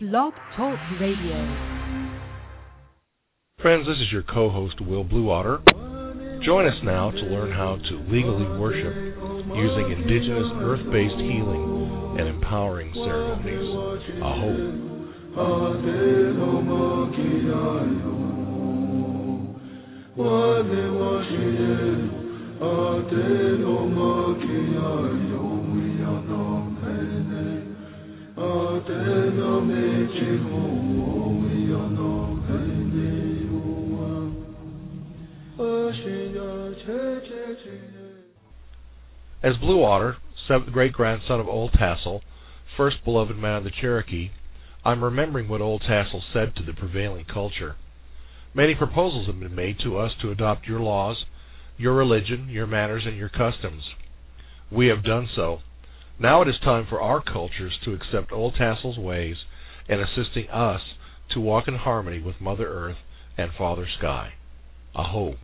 Blog Talk Radio. Friends, this is your co-host, Will Bluewater. Join us now to learn how to legally worship using indigenous earth-based healing and empowering ceremonies. Aho. As Bluewater, seventh great-grandson of Old Tassel, first beloved man of the Cherokee, I'm remembering what Old Tassel said to the prevailing culture. Many proposals have been made to us to adopt your laws, your religion, your manners, and your customs. We have done so. Now it is time for our cultures to accept Old Tassel's ways and assisting us to walk in harmony with Mother Earth and Father Sky. Aho.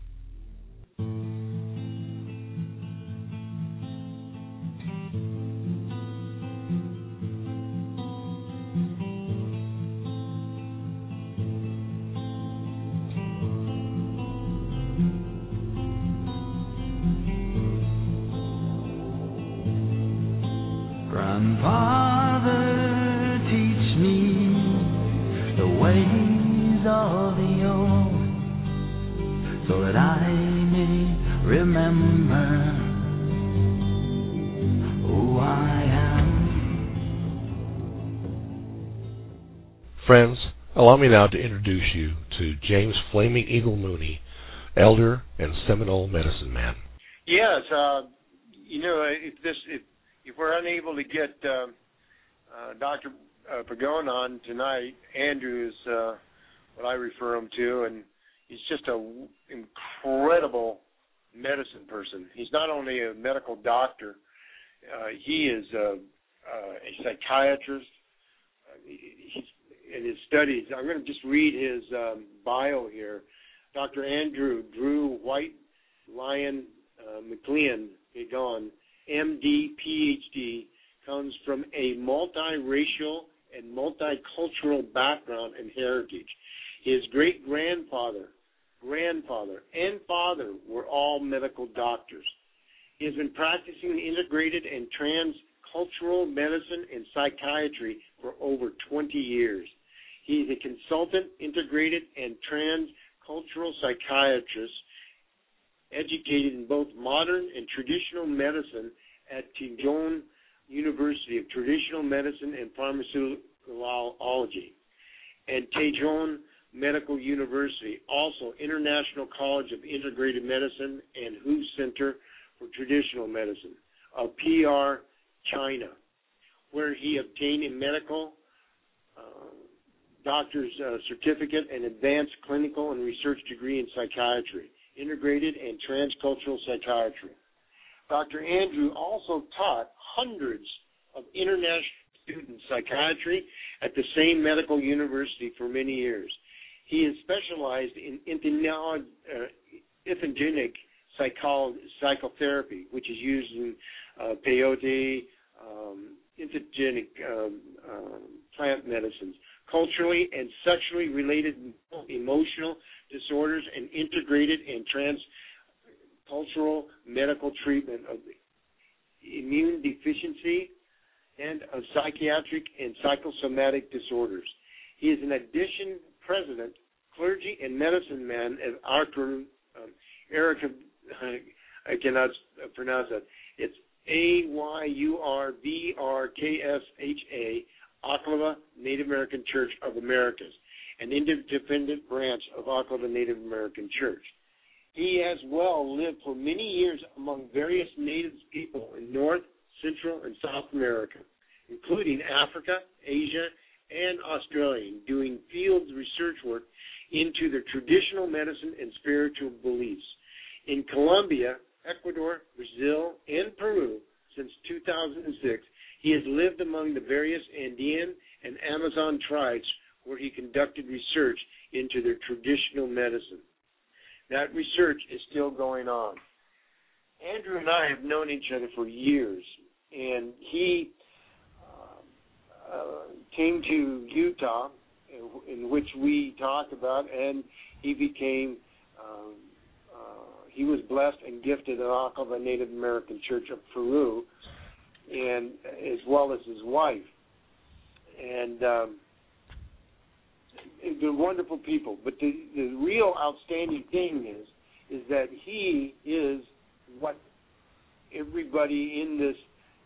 Grandfather, teach me the ways of the old, so that I may remember who I am. Friends, allow me now to introduce you to James Flaming Eagle Mooney, elder and Seminole medicine man. Yes, if we're unable to get Dr. Pagone on tonight, Andrew is what I refer him to, and he's just an incredible medicine person. He's not only a medical doctor, he is a psychiatrist. He's in his studies. I'm going to just read his bio here. Dr. Andrew Drew White Lion McLean Pagone, MD, PhD, comes from a multiracial and multicultural background and heritage. His great-grandfather, grandfather, and father were all medical doctors. He has been practicing integrated and transcultural medicine and psychiatry for over 20 years. He is a consultant, integrated, and transcultural psychiatrist, educated in both modern and traditional medicine at Tejon University of Traditional Medicine and Pharmacology, and Tejon Medical University, also International College of Integrated Medicine and Hu Center for Traditional Medicine of PR, China, where he obtained a medical doctor's certificate and advanced clinical and research degree in psychiatry, integrated and transcultural psychiatry. Dr. Andrew also taught hundreds of international students psychiatry at the same medical university for many years. He is specialized in entheogenic psychotherapy, which is used in peyote, entheogenic plant medicines, culturally and sexually related emotional disorders, and integrated and transcultural medical treatment of immune deficiency and of psychiatric and psychosomatic disorders. He is in addition president, clergy, and medicine man at Erica, I cannot pronounce that. It's AYURVRKSHA, Oklahoma Native American Church of Americas, an independent branch of Oklahoma Native American Church. He as well lived for many years among various Native people in North, Central, and South America, including Africa, Asia, and Australia, doing field research work into their traditional medicine and spiritual beliefs. In Colombia, Ecuador, Brazil, and Peru since 2006, he has lived among the various Andean and Amazon tribes where he conducted research into their traditional medicine. That research is still going on. Andrew and I have known each other for years, and he came to Utah, in which we talked about, and he became, he was blessed and gifted an Ark of the Native American Church of Peru, and as well as his wife. And they're wonderful people. But the real outstanding thing is that he is what everybody in this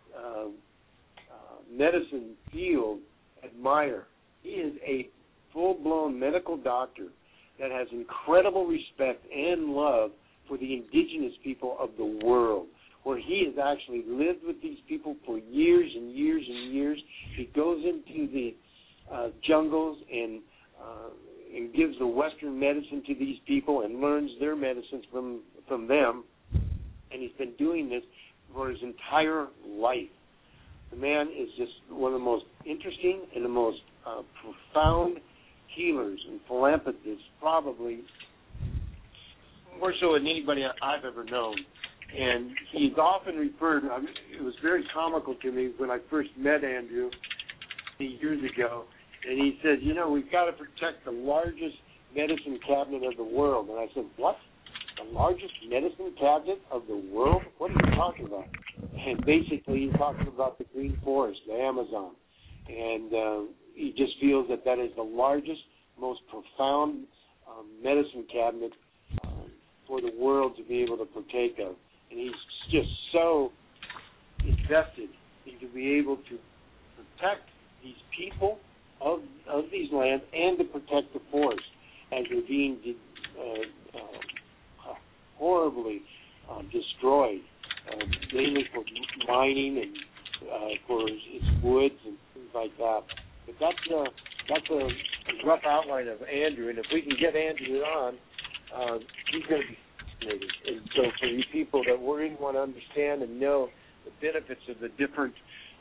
medicine field admire. He is a full-blown medical doctor that has incredible respect and love for the indigenous people of the world, where he has actually lived with these people for years and years and years. He goes into the jungles and gives the Western medicine to these people and learns their medicines from them, and he's been doing this for his entire life. The man is just one of the most interesting and the most profound healers and philanthropists, probably more so than anybody I've ever known. And he's often referred, it was very comical to me when I first met Andrew years ago, and he said, you know, we've got to protect the largest medicine cabinet of the world. And I said, what? The largest medicine cabinet of the world? What are you talking about? And basically he's talking about the Green Forest, the Amazon. And he just feels that is the largest, most profound medicine cabinet for the world to be able to partake of. And he's just so invested in to be able to protect these people of these lands and to protect the forest as they're being horribly destroyed, mainly for mining and for its woods and things like that. But that's a rough outline of Andrew, and if we can get Andrew on, he's going to be fascinating. And so for you people that really want to understand and know the benefits of the different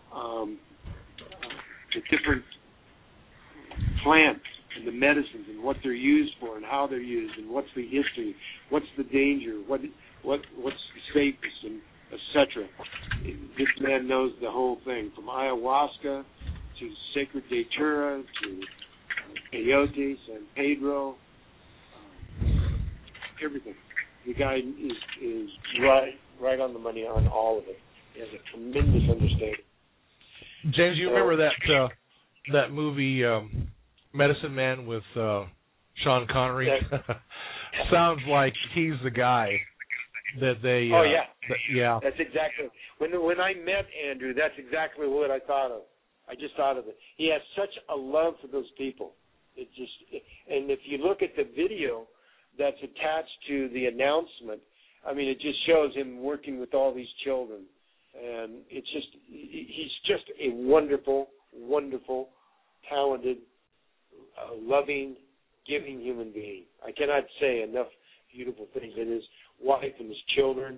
plants and the medicines and what they're used for and how they're used and what's the history, what's the danger, what's the safest, and etc. This man knows the whole thing, from ayahuasca to sacred datura to peyote, San Pedro, everything. The guy is right on the money on all of it. He has a tremendous understanding. James, you remember that movie Medicine Man with Sean Connery? Sounds like he's the guy that they. Oh yeah, yeah. That's exactly when I met Andrew. That's exactly what I thought of. I just thought of it. He has such a love for those people. And if you look at the video that's attached to the announcement, I mean, it just shows him working with all these children, and he's just a wonderful, wonderful, talented, loving, giving human being. I cannot say enough beautiful things. And his wife and his children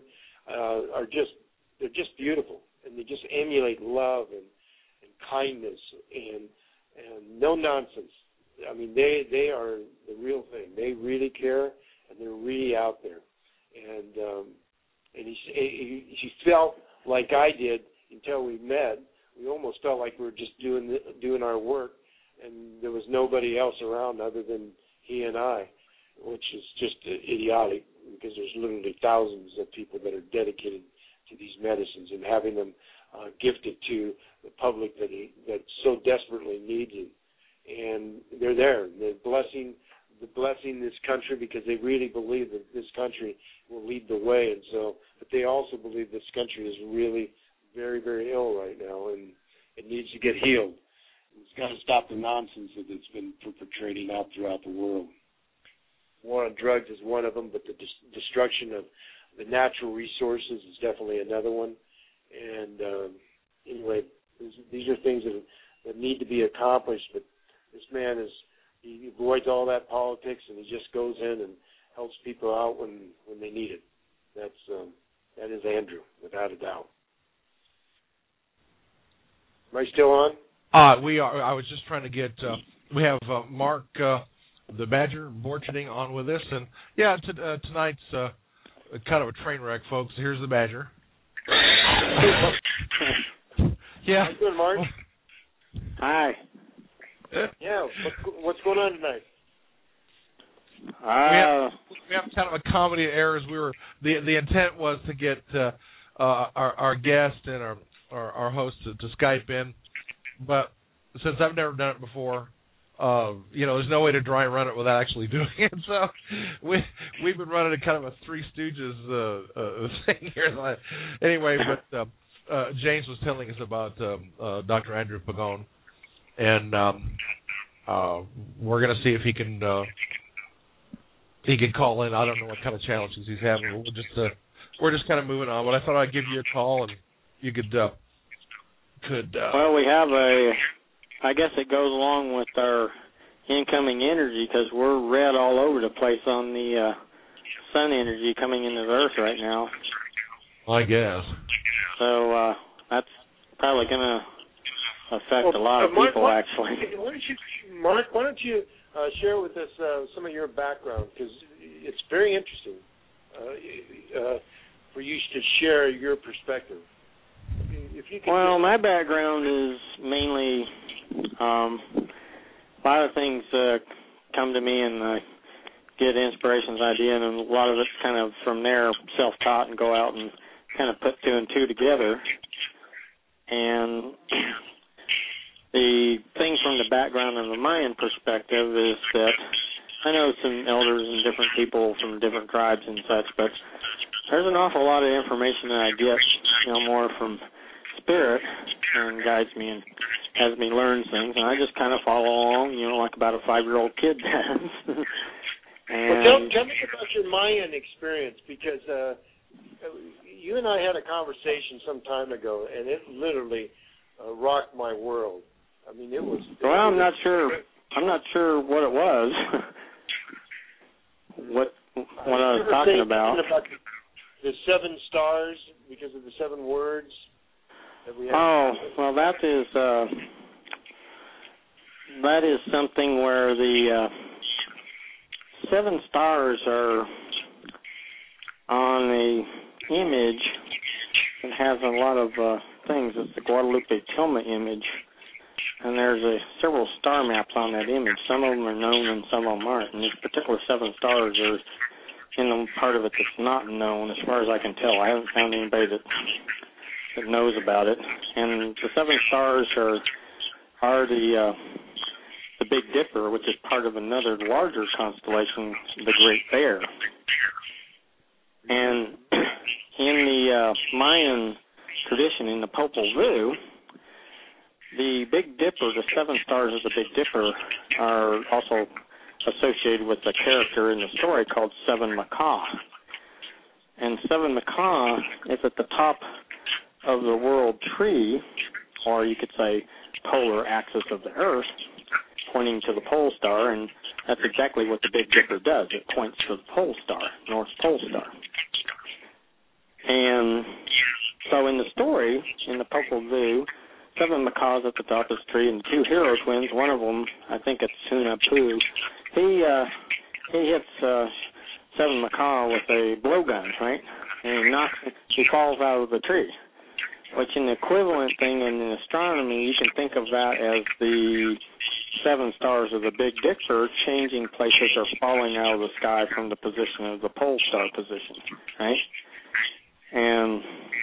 they're just beautiful, and they just emulate love and kindness and no nonsense. I mean, they are the real thing. They really care, and they're really out there. And he felt like I did until we met. We almost felt like we were just doing our work, and there was nobody else around other than he and I, which is just idiotic, because there's literally thousands of people that are dedicated to these medicines and having them gifted to the public that so desperately needs it. And they're there. They're blessing this country because they really believe that this country will lead the way. And so, but they also believe this country is really very, very ill right now, and it needs to get healed. It's got to stop the nonsense that it's been perpetrating out throughout the world. War on drugs is one of them, but the destruction of the natural resources is definitely another one. And anyway, these are things that need to be accomplished, but this man he avoids all that politics, and he just goes in and helps people out when they need it. That is Andrew, without a doubt. Am I still on? We are. I was just trying to get. We have Mark, the Badger, Borcherding, on with us, and yeah, tonight's kind of a train wreck, folks. Here's the Badger. How Yeah. you doing, Mark? Hi. Yeah, what's going on tonight? We have kind of a comedy of errors. The intent was to get our guest and our host to Skype in, but since I've never done it before, there's no way to dry run it without actually doing it. So we've been running a kind of a Three Stooges thing here. Anyway, but James was telling us about Dr. Andrew Pagone, and we're going to see if he can call in. I don't know what kind of challenges he's having. We're just kind of moving on. But I thought I'd give you a call and you could. Well, we have I guess it goes along with our incoming energy because we're red all over the place on the sun energy coming into the Earth right now. I guess. So that's probably going to affect a lot of people, actually. Mark, why don't you share with us some of your background, because it's very interesting for you to share your perspective. If you could my background is mainly a lot of things come to me and I get inspirations, idea, and a lot of it's kind of from there self-taught and go out and kind of put two and two together. And the thing from the background of the Mayan perspective is that I know some elders and different people from different tribes and such, but there's an awful lot of information that I get, more from Spirit and guides me and has me learn things, and I just kind of follow along, like about a 5-year-old kid does. And tell me about your Mayan experience, because you and I had a conversation some time ago, and it literally rocked my world. I mean, it was. Well, I'm not sure what it was. what I was talking about. The 7 stars because of the 7 words that we have. Oh, well, that is something where the 7 stars are on a image that has a lot of things. It's the Guadalupe Tilma image, and there's several star maps on that image. Some of them are known and some of them aren't. And these particular 7 stars are in the part of it that's not known, as far as I can tell. I haven't found anybody that knows about it. And the 7 stars are the Big Dipper, which is part of another larger constellation, the Great Bear. And in the Mayan tradition, in the Popol Vuh, the Big Dipper, the 7 stars of the Big Dipper, are also associated with a character in the story called Seven Macaw. And Seven Macaw is at the top of the world tree, or you could say polar axis of the Earth, pointing to the pole star, and that's exactly what the Big Dipper does. It points to the pole star, North Pole Star. And so in the story, in the Popol Vuh, 7 macaws at the top of the tree, and 2 hero twins. One of them, I think it's Hunahpu, he hits 7 macaw with a blowgun, right? And he falls out of the tree. Which in the equivalent thing in astronomy, you can think of that as the 7 stars of the Big Dipper changing places or falling out of the sky from the position of the pole star position, right? And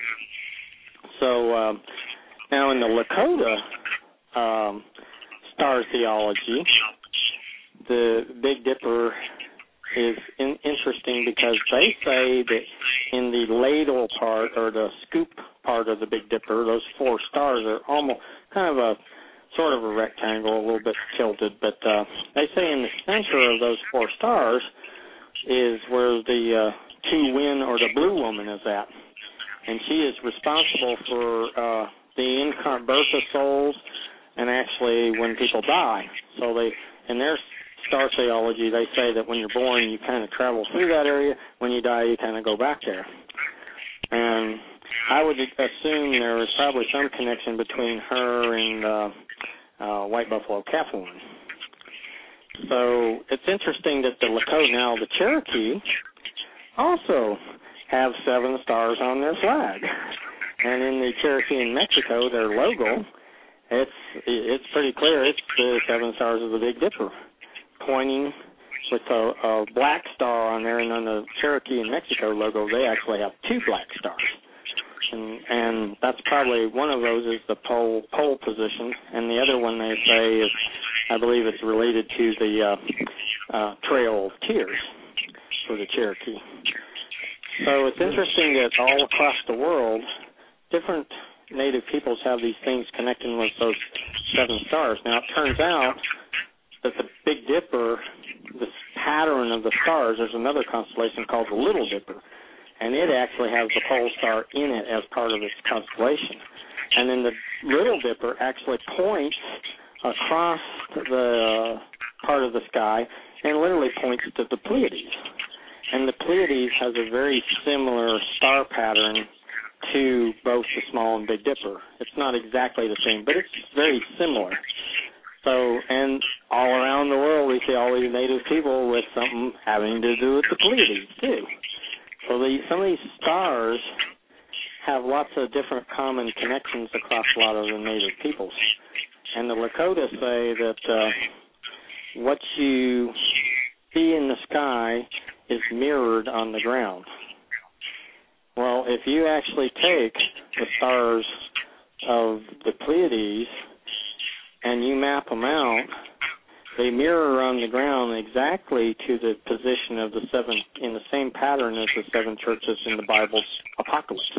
so now in the Lakota star theology, the Big Dipper is interesting because they say that in the ladle part or the scoop part of the Big Dipper, those 4 stars are almost kind of a sort of a rectangle, a little bit tilted, but they say in the center of those 4 stars is where the Two-Win or the Blue Woman is at. And she is responsible for the incarnate birth of souls and actually when people die. So in their star theology, they say that when you're born, you kind of travel through that area. When you die, you kind of go back there. And I would assume there was probably some connection between her and White Buffalo Calf Woman. So it's interesting that the Lakota, now the Cherokee, also have 7 stars on their flag. And in the Cherokee in Mexico, their logo It's pretty clear. It's the 7 stars of the Big Dipper, pointing with a black star on there, and on the Cherokee and Mexico logo, they actually have 2 black stars. And that's probably one of those is the pole position, and the other one they say is, I believe it's related to the Trail of Tears for the Cherokee. So it's interesting that all across the world, different Native peoples have these things connecting with those 7 stars. Now, it turns out that the Big Dipper, the pattern of the stars, there's another constellation called the Little Dipper, and it actually has the pole star in it as part of its constellation. And then the Little Dipper actually points across the part of the sky and literally points to the Pleiades. And the Pleiades has a very similar star pattern to both the Small and Big Dipper. It's not exactly the same, but it's very similar. So, and all around the world, we see all these Native people with something having to do with the Pleiades, too. So some of these stars have lots of different common connections across a lot of the Native peoples. And the Lakota say that what you see in the sky is mirrored on the ground. Well, if you actually take the stars of the Pleiades and you map them out, they mirror on the ground exactly to the position of the 7, in the same pattern as the 7 churches in the Bible's Apocalypse.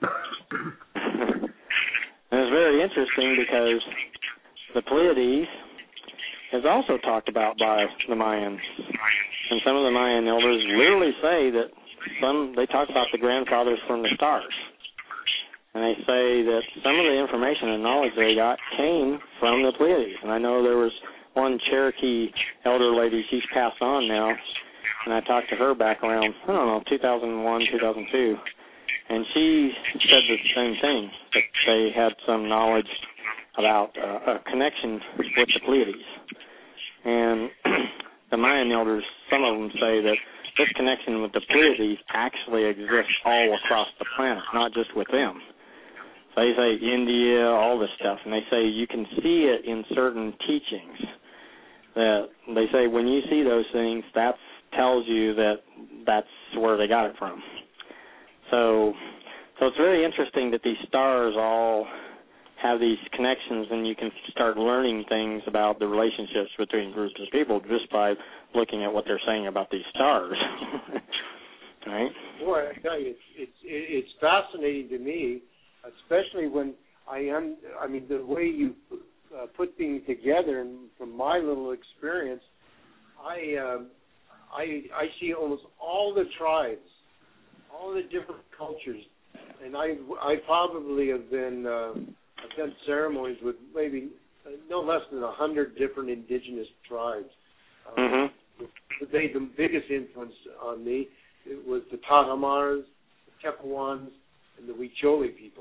And it's very interesting because the Pleiades is also talked about by the Mayans. And some of the Mayan elders literally say that they talk about the grandfathers from the stars. And they say that some of the information and knowledge they got came from the Pleiades. And I know there was one Cherokee elder lady, she's passed on now, and I talked to her back around, 2001, 2002. And she said the same thing, that they had some knowledge about a connection with the Pleiades. And the Mayan elders, some of them say that this connection with the Pleiades actually exists all across the planet, not just with them. So they say India, all this stuff, and they say you can see it in certain teachings. That they say when you see those things, that tells you that that's where they got it from. So it's very interesting that these stars all have these connections, and you can start learning things about the relationships between groups of people just by looking at what they're saying about these stars. Right? Boy, I tell you, it's fascinating to me, especially when the way you put things together, and from my little experience, I see almost all the tribes, all the different cultures, and I probably have been I've done ceremonies with maybe no less than 100 different indigenous tribes. The biggest influence on me was the Tahamars, the Tepawans, and the Huicholi people.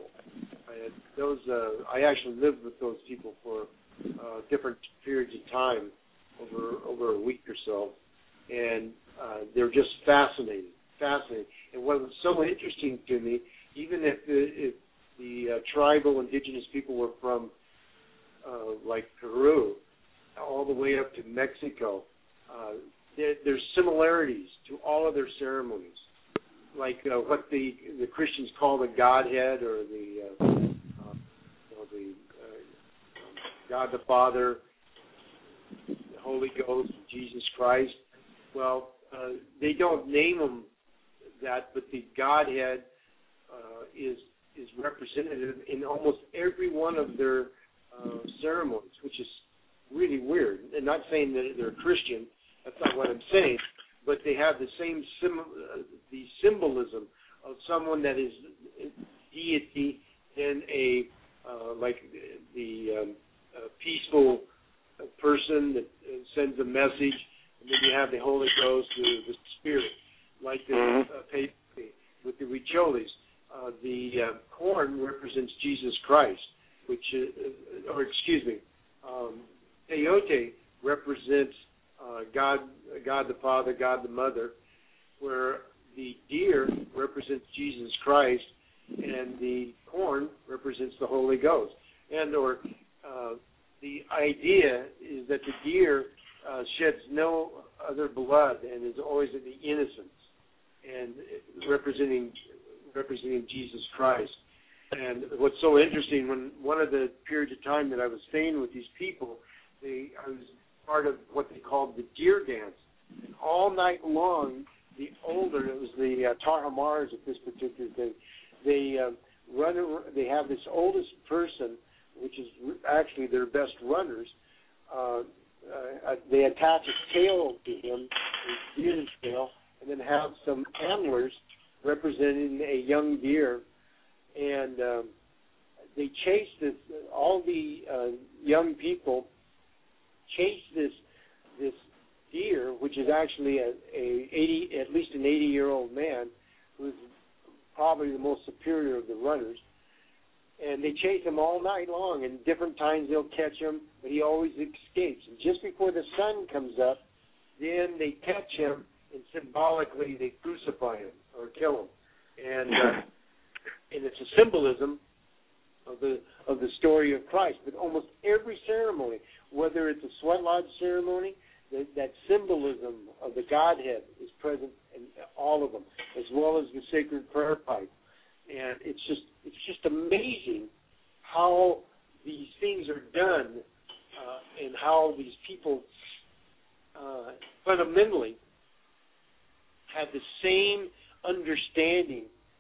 I actually lived with those people for different periods of time, over a week or so, and they're just fascinating. And what was so interesting to me, even if the tribal indigenous people were from like Peru, all the way up to Mexico, there's similarities to all of their ceremonies, like what the Christians call the Godhead, or the God the Father, the Holy Ghost, Jesus Christ. Well, they don't name them that, but the Godhead is representative in almost every one of their ceremonies, which is really weird. And not saying that they're Christian, that's not what I'm saying, but they have the same the symbolism of someone that is deity in a like the peaceful person that sends a message, and then you have the Holy Ghost, the Spirit, like the with the Huicholis. The corn represents Jesus Christ, peyote represents God the Father, God the Mother, where the deer represents Jesus Christ, and the corn represents the Holy Ghost. And idea is that the deer sheds no other blood and is always in the innocence, and representing Jesus Christ. And what's so interesting, when one of the periods of time that I was staying with these people, I was part of what they called the deer dance. And all night long, it was the Tarahumars at this particular thing, they have this oldest person, which is actually their best runners. They attach a tail to him, a deer's tail, and then have some antlers representing a young deer. And they chase this. All the young people chase this deer, which is actually at least an 80-year-old man, who's probably the most superior of the runners. And they chase him all night long, and different times they'll catch him, but he always escapes. And just before the sun comes up, then they catch him, and symbolically they crucify him or kill him. And it's a symbolism of the story of Christ. But almost every ceremony, whether it's a sweat lodge ceremony, that symbolism of the Godhead is present in all of them, as well as the sacred prayer pipe. And it's just amazing how these things are done, and how these people fundamentally have the same understanding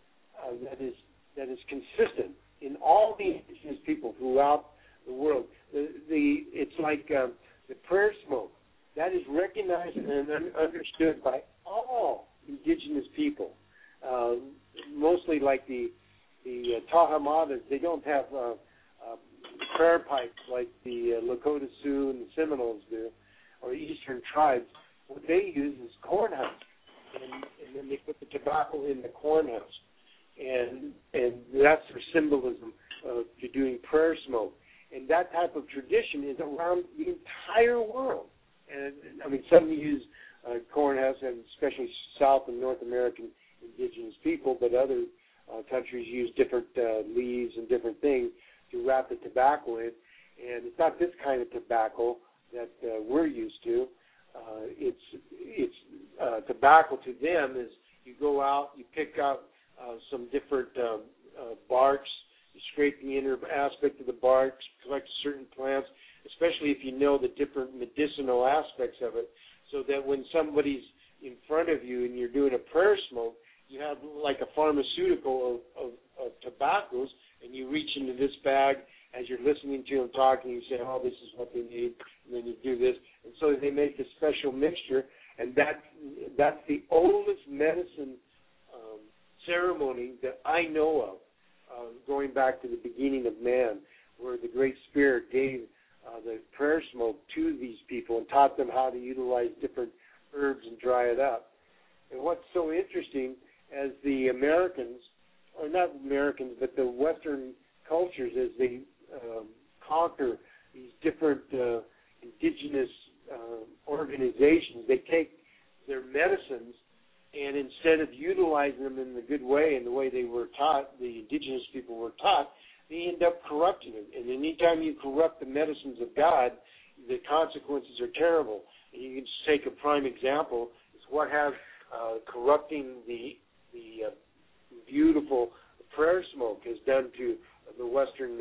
that is consistent in all the indigenous people throughout the world. It's like the prayer smoke that is recognized and understood by all indigenous people. Mostly like the Tarahumara, they don't have prayer pipes like the Lakota Sioux and the Seminoles do, or Eastern tribes. What they use is corn husks, and then they put the tobacco in the corn husk, and that's their symbolism to doing prayer smoke. And that type of tradition is around the entire world. And I mean, some use corn husks, and especially South and North American indigenous people, but other countries use different leaves and different things to wrap the tobacco in. And it's not this kind of tobacco that we're used to. It's tobacco to them is you go out, you pick out some different barks, you scrape the inner aspect of the barks, collect certain plants, especially if you know the different medicinal aspects of it, so that when somebody's in front of you and you're doing a prayer smoke, you have like a pharmaceutical of tobaccos, and you reach into this bag as you're listening to them talking, you say, oh, this is what they need, and then you do this. And so they make this special mixture, and that's the oldest medicine ceremony that I know of, going back to the beginning of man, where the Great Spirit gave the prayer smoke to these people and taught them how to utilize different herbs and dry it up. And what's so interesting, as the Americans, or not Americans, but the Western cultures, as they conquer these different indigenous organizations, they take their medicines, and instead of utilizing them in the good way, in the way they were taught, the indigenous people were taught, they end up corrupting it. And anytime you corrupt the medicines of God, the consequences are terrible. And you can just take a prime example, is what has corrupting the beautiful prayer smoke has done to the Western,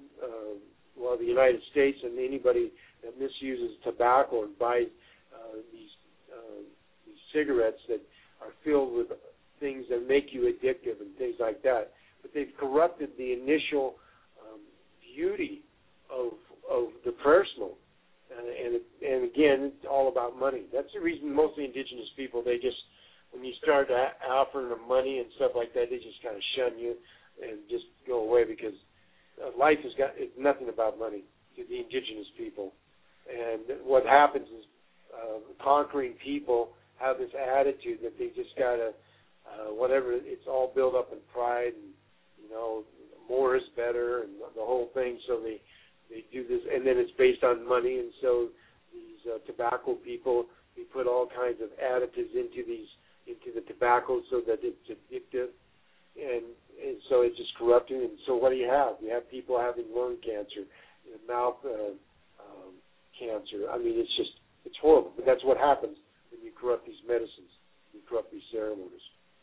the United States, and anybody that misuses tobacco and buys these cigarettes that are filled with things that make you addictive and things like that. But they've corrupted the initial beauty of the prayer smoke. And again, it's all about money. That's the reason most of the indigenous people, they just, when you start offering them money and stuff like that, they just kind of shun you and just go away, because life it's nothing about money to the indigenous people. And what happens is conquering people have this attitude that they just got to, whatever, it's all built up in pride, and, more is better and the whole thing. So they do this, and then it's based on money. And so these tobacco people, they put all kinds of additives into the tobacco so that it's addictive, and so it's just corrupting. And so what do? You have people having lung cancer, mouth cancer. I mean, it's horrible. But that's what happens when you corrupt these medicines, you corrupt these ceremonies.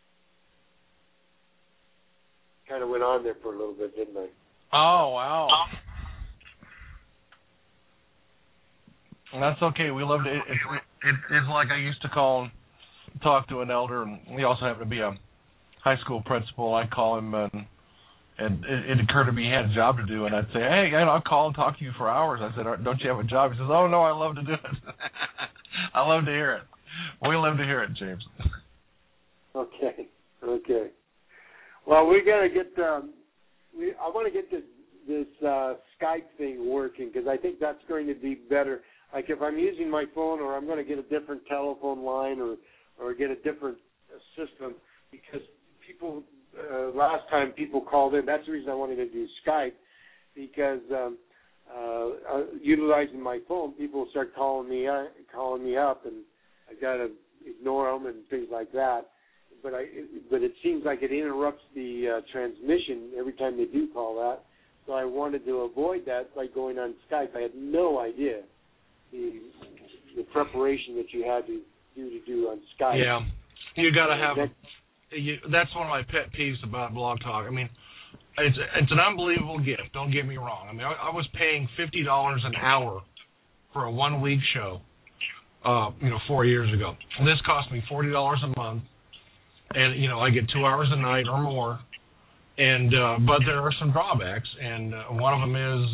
Kind of went on there for a little bit, didn't I? Oh, wow. That's okay. We love it. It's like I used to talk to an elder, and he also happened to be a high school principal. I'd call him, and it occurred to me he had a job to do, and I'd say, hey, I'll call and talk to you for hours. I said, don't you have a job? He says, oh, no, I love to do it. I love to hear it. We love to hear it, James. Okay. Well, we got to get. I want to get this Skype thing working, because I think that's going to be better. Like if I'm using my phone, or I'm going to get a different telephone line, or get a different system, because people last time people called in. That's the reason I wanted to do Skype, because utilizing my phone, people start calling me up, and I got to ignore them and things like that. But it seems like it interrupts the transmission every time they do call that. So I wanted to avoid that by going on Skype. I had no idea the preparation that you had to do on Skype. Yeah, you got to have. That's one of my pet peeves about Blog Talk. I mean, it's an unbelievable gift. Don't get me wrong. I mean, I was paying $50 an hour for a 1-week show, 4 years ago. And this cost me $40 a month. And, I get 2 hours a night or more, and but there are some drawbacks, and one of them is,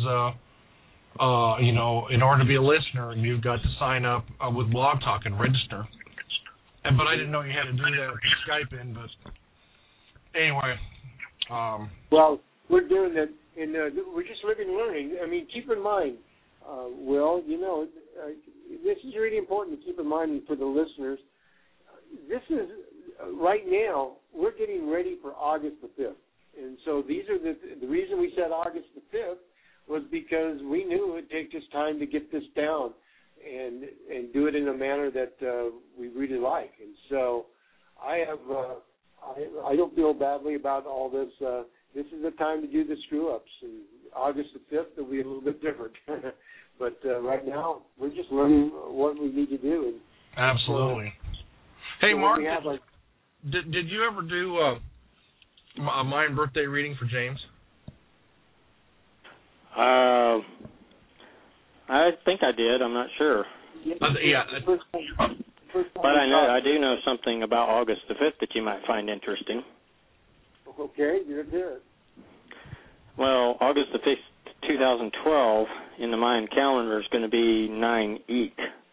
in order to be a listener, you've got to sign up with Blog Talk and register. But I didn't know you had to do that with Skype in, but anyway. Well, we're doing that, and we're just living and learning. I mean, keep in mind, Will, this is really important to keep in mind for the listeners. This is... right now, we're getting ready for August the 5th. And so these are the reason we said August the 5th was because we knew it would take us time to get this down and do it in a manner that we really like. And so I don't feel badly about all this. This is the time to do the screw-ups. And August the 5th will be a little bit different. But right now, we're just learning what we need to do. And absolutely. Hey, Mark. Did you ever do a Mayan birthday reading for James? I think I did. I'm not sure. Yeah. But I do know something about August the 5th that you might find interesting. Okay, you're good. Well, August the 5th, 2012, in the Mayan calendar is going to be 9-Eat.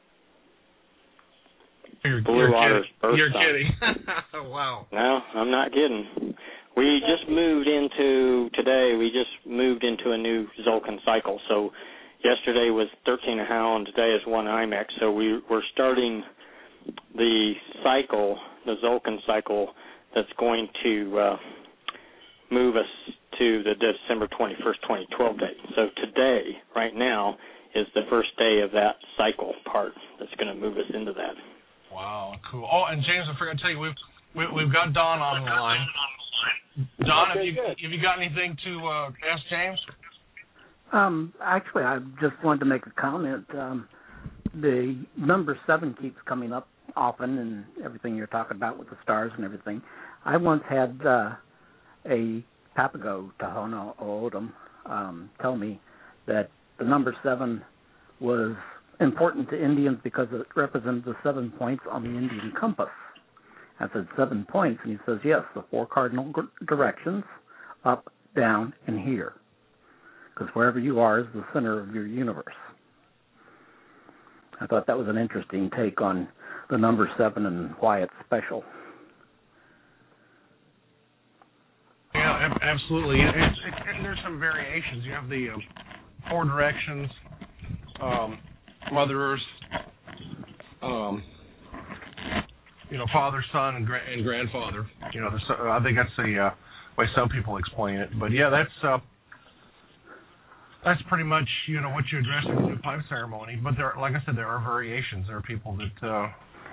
You're kidding. Wow. No, I'm not kidding. We just moved into a new Tzolk'in cycle. So yesterday was 13 Ahau, and today is 1 Imex. So we're starting the cycle, the Tzolk'in cycle, that's going to move us to the December 21st, 2012 date. So today, right now, is the first day of that cycle part that's going to move us into that. Wow, cool. Oh, and James, I forgot to tell you, we've got Don on the line. Don, have you got anything to ask James? Actually, I just wanted to make a comment. The number 7 keeps coming up often, and everything you're talking about with the stars and everything. I once had a Papago, Tohono O'odham, tell me that the number 7 was important to Indians because it represented the 7 points on the Indian compass. I said 7 points, and he says, yes, the 4 cardinal directions, up, down, and here. Because wherever you are is the center of your universe. I thought that was an interesting take on the number 7 and why it's special. Yeah, absolutely. And there's some variations. You have the 4 directions, Mother Earth, father, son, and grandfather. I think that's the way some people explain it. But yeah, that's pretty much what you address in the new pipe ceremony. But like I said, there are variations. There are people that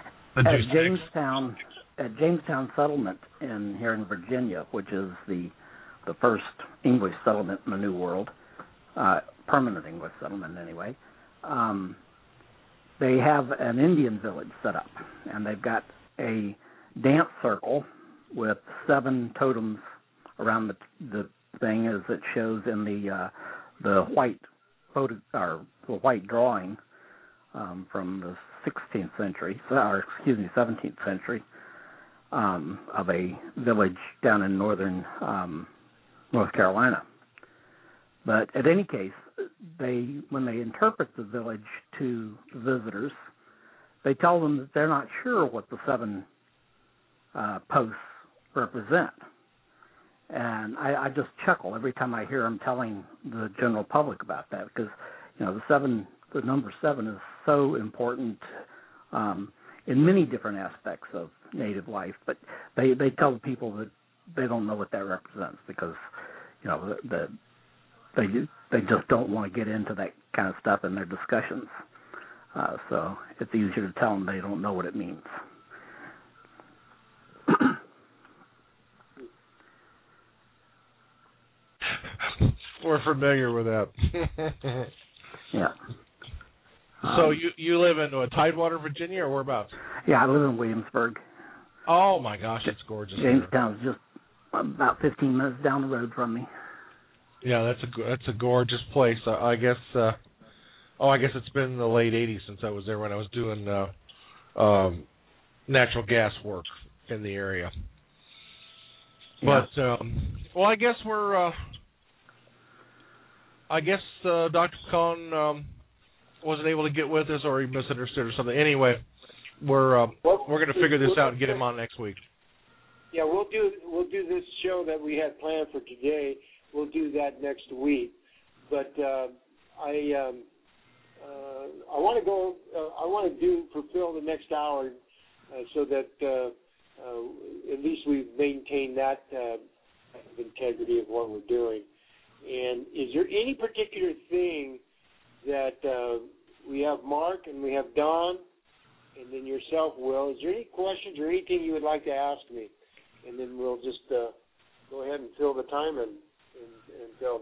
at Jamestown Settlement here in Virginia, which is the first English settlement in the New World, permanent English settlement anyway. they have an Indian village set up, and they've got a dance circle with 7 totems around the thing, as it shows in the white photo, or the white drawing from the 16th century, or 17th century, of a village down in northern North Carolina. But at any case, when they interpret the village to visitors, they tell them that they're not sure what the 7 posts represent. And I just chuckle every time I hear them telling the general public about that, because the number 7 is so important in many different aspects of native life. But they tell the people that they don't know what that represents, because they just don't want to get into that kind of stuff in their discussions. So it's easier to tell them they don't know what it means. We're familiar with that. Yeah. So you live in Tidewater, Virginia, or whereabouts? Yeah, I live in Williamsburg. Oh my gosh, it's gorgeous. Jamestown is just about 15 minutes down the road from me. Yeah, that's a gorgeous place. I guess it's been in the late '80s since I was there, when I was doing natural gas work in the area. Yeah. But I guess we're. I guess Dr. Pecan wasn't able to get with us, or he misunderstood or something. Anyway, we're going to figure this out and get him on next week. Yeah, we'll do this show that we had planned for today. We'll do that next week. But I want to fulfill the next hour so that at least we maintain that integrity of what we're doing. And is there any particular thing that we have Mark and we have Don and then yourself, Will? Is there any questions or anything you would like to ask me? And then we'll just go ahead and fill the time until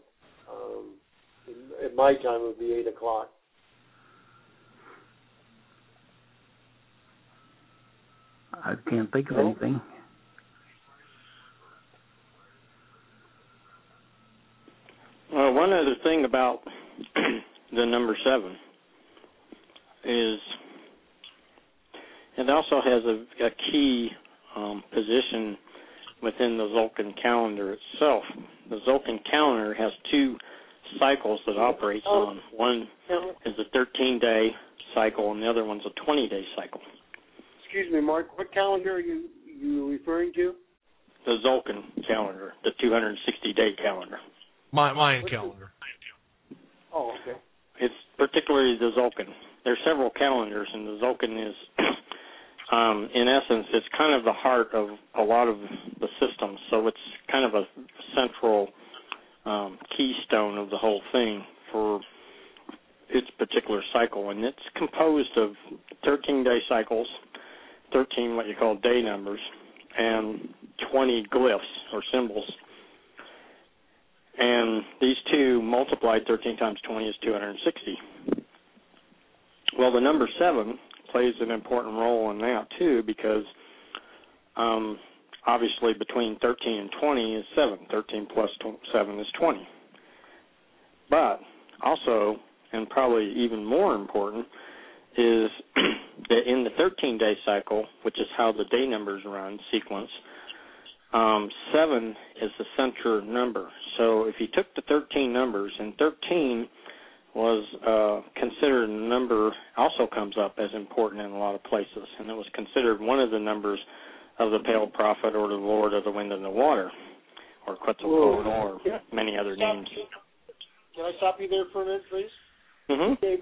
at my time it would be 8 o'clock. I can't think of anything. Well, one other thing about the number 7 is it also has a key position within the Tzolk'in calendar itself. The Tzolk'in calendar has 2 cycles that it operates on. One is a 13-day cycle, and the other one's a 20-day cycle. Excuse me, Mark, what calendar are you referring to? The Tzolk'in calendar, the 260-day calendar. Mayan calendar. Oh, okay. It's particularly the Tzolk'in. There's several calendars, and the Tzolk'in is, in essence, it's kind of the heart of a lot of the systems. So it's kind of a central keystone of the whole thing for its particular cycle. And it's composed of 13-day cycles, 13 what you call day numbers, and 20 glyphs or symbols. And these 2 multiplied 13 times 20 is 260. Well, the number 7 plays an important role in that, too, because obviously between 13 and 20 is 7. 13 plus 7 is 20. But also, and probably even more important, is that in the 13-day cycle, which is how the day numbers run, sequence, 7 is the center number. So if you took the 13 numbers, and 13 was considered a number, also comes up as important in a lot of places, and it was considered one of the numbers of the Pale Prophet or the Lord of the Wind and the Water, or Quetzalcoatl, or many other names. Can I stop you there for a minute, please? Mm-hmm. Okay.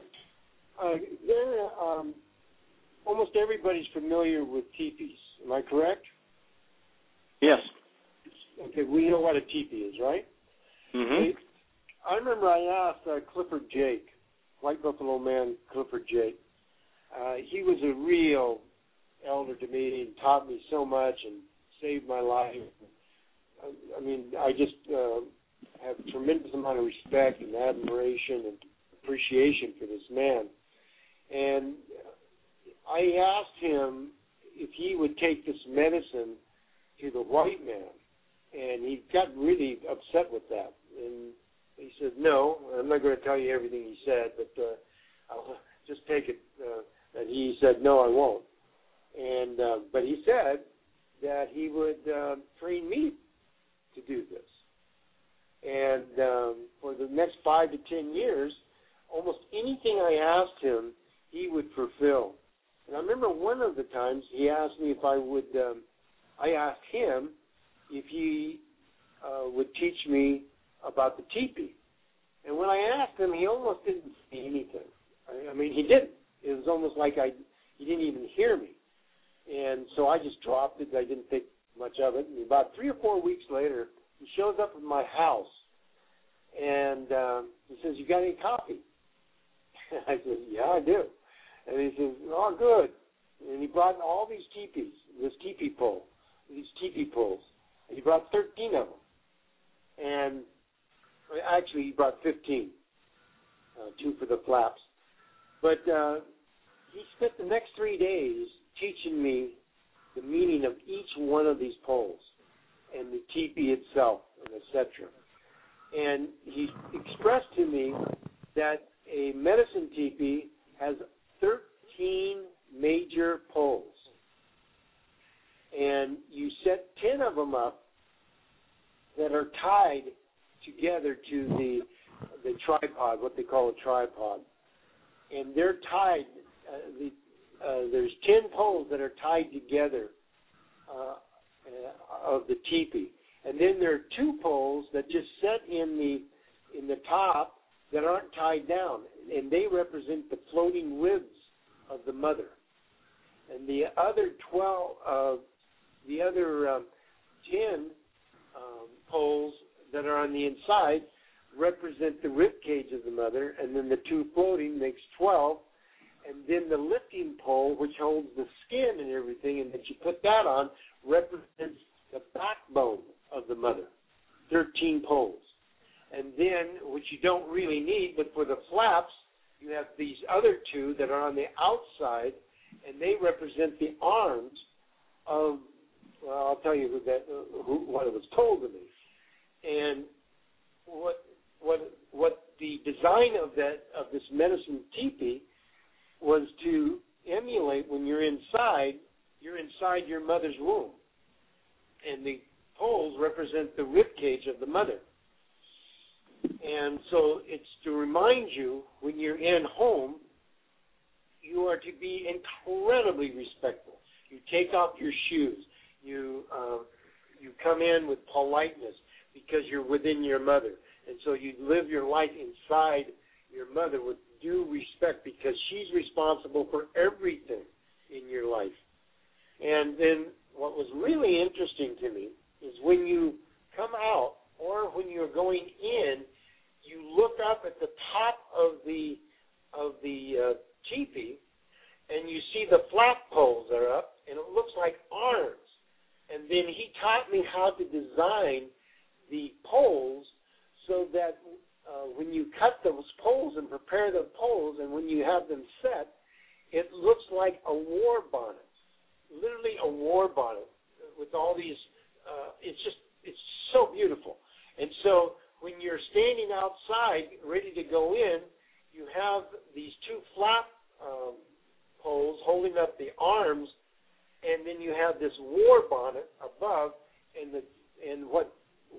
Almost everybody's familiar with teepees. Am I correct? Yes. Okay, we know what a teepee is, right? Mm-hmm. Okay. I remember I asked Clifford Jake, White Buffalo Man Clifford Jake. He was a real elder to me and taught me so much and saved my life. I mean, I just have a tremendous amount of respect and admiration and appreciation for this man. And I asked him if he would take this medicine to the white man, and he got really upset with that. And he said, no, I'm not going to tell you everything he said, but I'll just take it that he said, no, I won't. And but he said that he would train me to do this. And for the next 5 to 10 years, almost anything I asked him, he would fulfill. And I remember one of the times he asked me if I would, I asked him if he would teach me about the teepee. And when I asked him, he almost didn't say anything. I mean, he didn't. It was almost like he didn't even hear me. And so I just dropped it. I didn't think much of it. And about 3 or 4 weeks later, he shows up at my house, and he says, you got any coffee? I said, yeah, I do. And he says, oh, good. And he brought all these teepees, these teepee poles. And he brought 13 of them. And actually, he brought 15, 2 for the flaps. But he spent the next 3 days teaching me the meaning of each one of these poles and the teepee itself, and etc. And he expressed to me that a medicine teepee has 13 major poles. And you set 10 of them up that are tied together to the tripod, what they call a tripod. And they're tied, there's 10 poles that are tied together of the teepee. And then there are 2 poles that just set in the top that aren't tied down, and they represent the floating ribs of the mother. And the other 10 poles that are on the inside represent the rib cage of the mother, and then the 2 floating makes 12. And then the lifting pole, which holds the skin and everything, and that you put that on, represents the backbone of the mother, 13 poles. And then, which you don't really need, but for the flaps, you have these other 2 that are on the outside, and they represent the arms of, well, I'll tell you what it was told to me. And what the design of this medicine teepee was to emulate when you're inside your mother's womb. And the poles represent the rib cage of the mother. And so it's to remind you, when you're in home, you are to be incredibly respectful. You take off your shoes. You come in with politeness because you're within your mother. And so you live your life inside your mother with due respect, because she's responsible for everything in your life. And then what was really interesting to me is when you come out or when you're going in, you look up at the top of the teepee, and you see the flap poles are up, and it looks like arms. And then he taught me how to design the poles so that when you cut those poles and prepare the poles, and when you have them set, it looks like a war bonnet, literally a war bonnet with all these. It's so beautiful. And so when you're standing outside ready to go in, you have these 2 flap poles holding up the arms, and then you have this war bonnet above. And what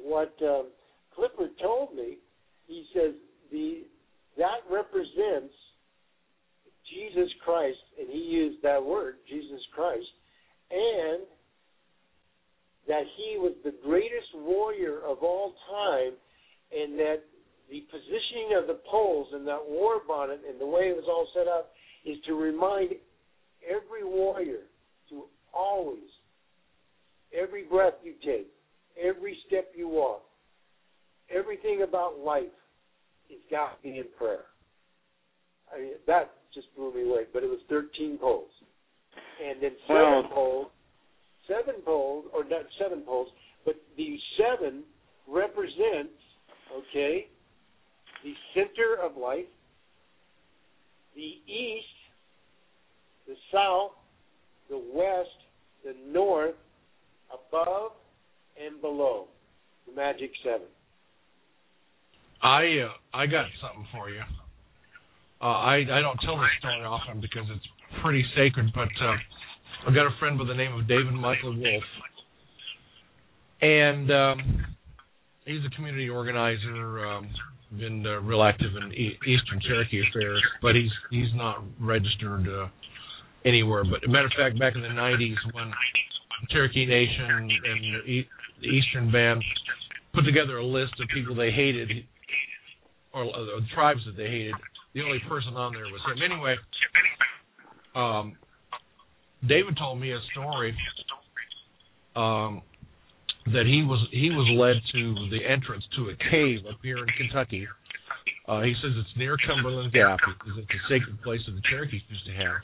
Clifford told me, he says that represents Jesus Christ, and he used that word, Jesus Christ, and that he was the greatest warrior of all time, and that the positioning of the poles and that war bonnet and the way it was all set up is to remind every warrior to always, every breath you take, every step you walk, everything about life has got to be in prayer. I mean, that just blew me away. But it was 13 poles. And then 7 poles, or not 7 poles, but the 7 represents, the center of life, the east, the south, the west, the north, above, and below the Magic 7. I got something for you. I don't tell this story often because it's pretty sacred, but I've got a friend by the name of David Michael Wolf, and he's a community organizer, been real active in Eastern Cherokee affairs, but he's not registered anywhere. But as a matter of fact, back in the 90s when the Cherokee Nation and the Eastern Band put together a list of people they hated, or tribes that they hated, the only person on there was him. Anyway, David told me a story that he was led to the entrance to a cave up here in Kentucky. He says it's near Cumberland Gap. It's a sacred place that the Cherokees used to have.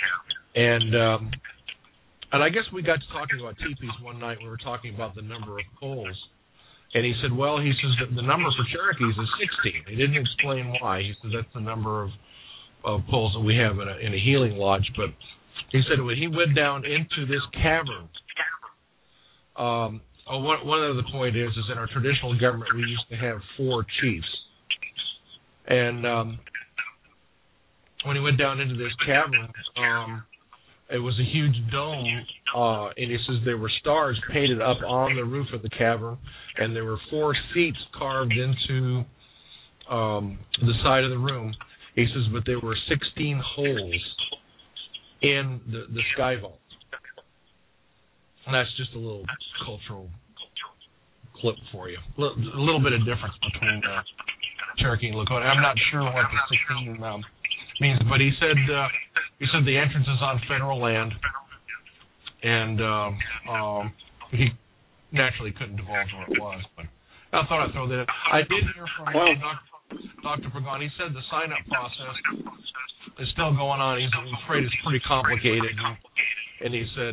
And I guess we got to talking about teepees one night. We were talking about the number of poles. And he said, that the number for Cherokees is 16. He didn't explain why. He said that's the number of poles that we have in a healing lodge. But he said when he went down into this cavern, one other point is in our traditional government we used to have 4 chiefs. And when he went down into this cavern, it was a huge dome, and he says there were stars painted up on the roof of the cavern, and there were 4 seats carved into the side of the room. He says, but there were 16 holes in the sky vault. And that's just a little cultural clip for you. A little bit of difference between Cherokee and Lakota. I'm not sure what the 16 means, but he said the entrance is on federal land, and he naturally couldn't divulge where it was. But I thought I'd throw that in. I did hear from Dr. Pagan. He said the sign-up process is still going on. He's afraid it's pretty complicated, and he said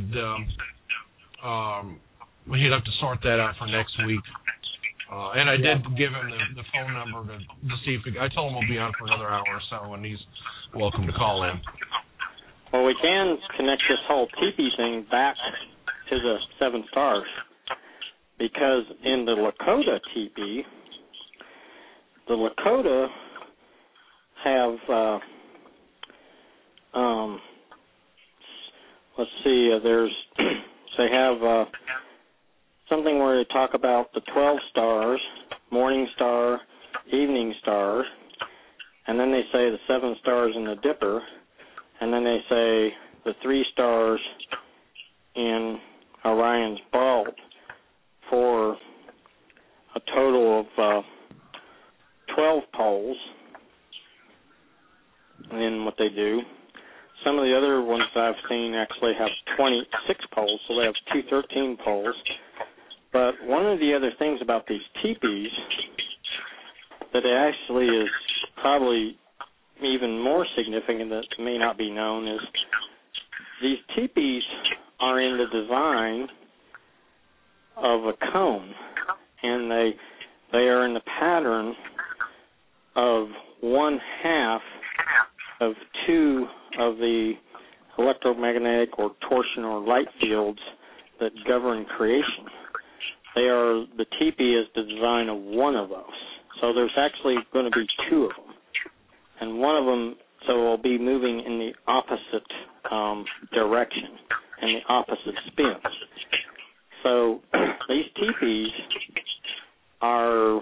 he'd have to sort that out for next week. And I did give him the phone number to see if I told him we'll be on for another hour or so, and he's welcome to call in. Well, we can connect this whole teepee thing back to the 7 stars, because in the Lakota teepee, the Lakota have, they have something where they talk about the 12 stars, morning star, evening star, and then they say the 7 stars in the Dipper, and then they say the 3 stars in Orion's belt for a total of 12 poles. And then what they do, some of the other ones I've seen actually have 26 poles, so they have 213 poles. But one of the other things about these teepees that actually is probably even more significant that may not be known is these teepees are in the design of a cone, and they are in the pattern of 1/2 of 2 of the electromagnetic or torsion or light fields that govern creation. The teepee is the design of one of those. So there's actually going to be 2 of them. And one of them, so will be moving in the opposite direction and the opposite spins. So these teepees are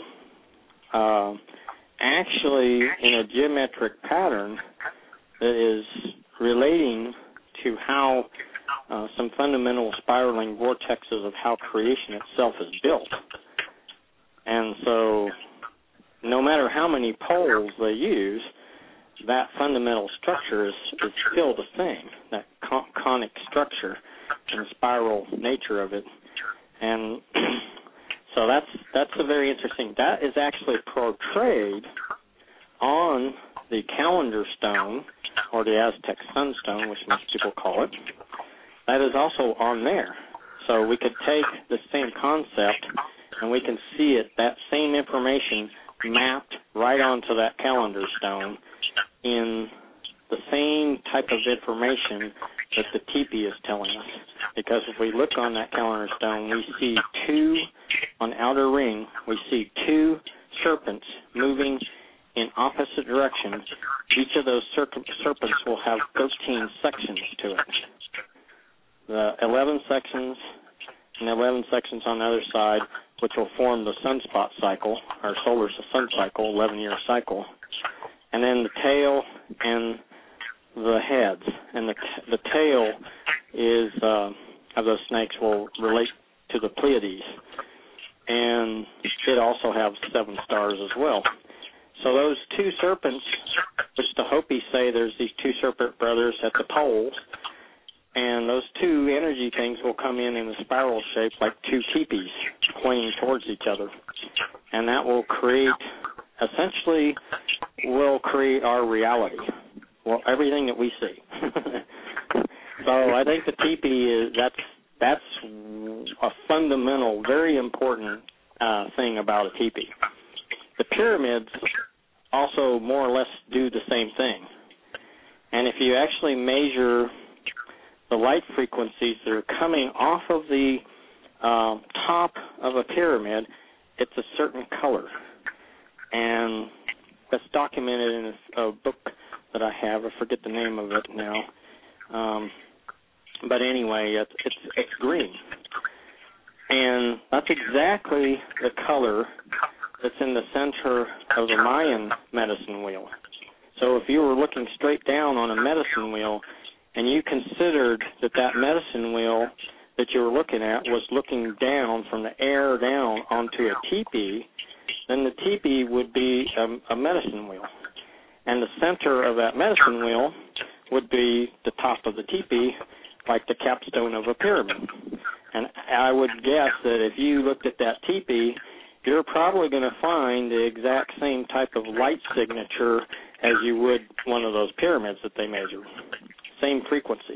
actually in a geometric pattern that is relating to how some fundamental spiraling vortexes of how creation itself is built. And so no matter how many poles they use, that fundamental structure is still the same, that conic structure and spiral nature of it. And so that's a very interesting. That is actually portrayed on the calendar stone, or the Aztec sunstone, which most people call it. That is also on there. So we could take the same concept and we can see it, that same information mapped right onto that calendar stone in the same type of information that the teepee is telling us. Because if we look on that calendar stone, we see two, on outer ring, we see two serpents moving in opposite directions. Each of those serpents will have 13 sections to it. The 11 sections and 11 sections on the other side, which will form the sunspot cycle, our solar sun cycle, 11-year cycle. And then the tail and the heads. And the tail is of those snakes will relate to the Pleiades. And it also has 7 stars as well. So those two serpents, which the Hopi say there's these two serpent brothers at the poles, and those two energy things will come in a spiral shape like two teepees pointing towards each other. And that will create, essentially, will create our reality. Well, everything that we see. So I think the teepee that's a fundamental, very important thing about a teepee. The pyramids also more or less do the same thing. And if you actually measure the light frequencies that are coming off of the top of a pyramid, it's a certain color. And that's documented in a book that I have. I forget the name of it now. But anyway, it's green. And that's exactly the color that's in the center of the Mayan medicine wheel. So if you were looking straight down on a medicine wheel and you considered that medicine wheel that you were looking at was looking down from the air down onto a teepee, then the teepee would be a medicine wheel. And the center of that medicine wheel would be the top of the teepee, like the capstone of a pyramid. And I would guess that if you looked at that teepee, you're probably going to find the exact same type of light signature as you would one of those pyramids that they measure. Same frequency.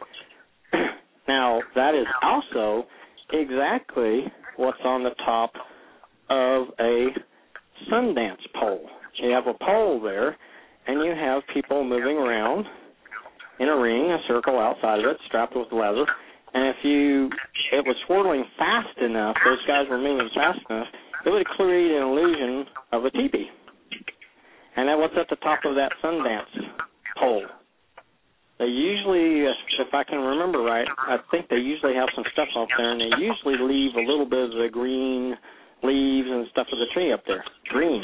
Now, that is also exactly what's on the top of a Sundance pole. You have a pole there, and you have people moving around in a ring, a circle outside of it, strapped with leather. And if it was swirling fast enough, those guys were moving fast enough, it would create an illusion of a teepee. And then what's at the top of that Sundance pole? They usually, if I can remember right, I think they usually have some stuff up there, and they usually leave a little bit of the green leaves and stuff of the tree up there. Green.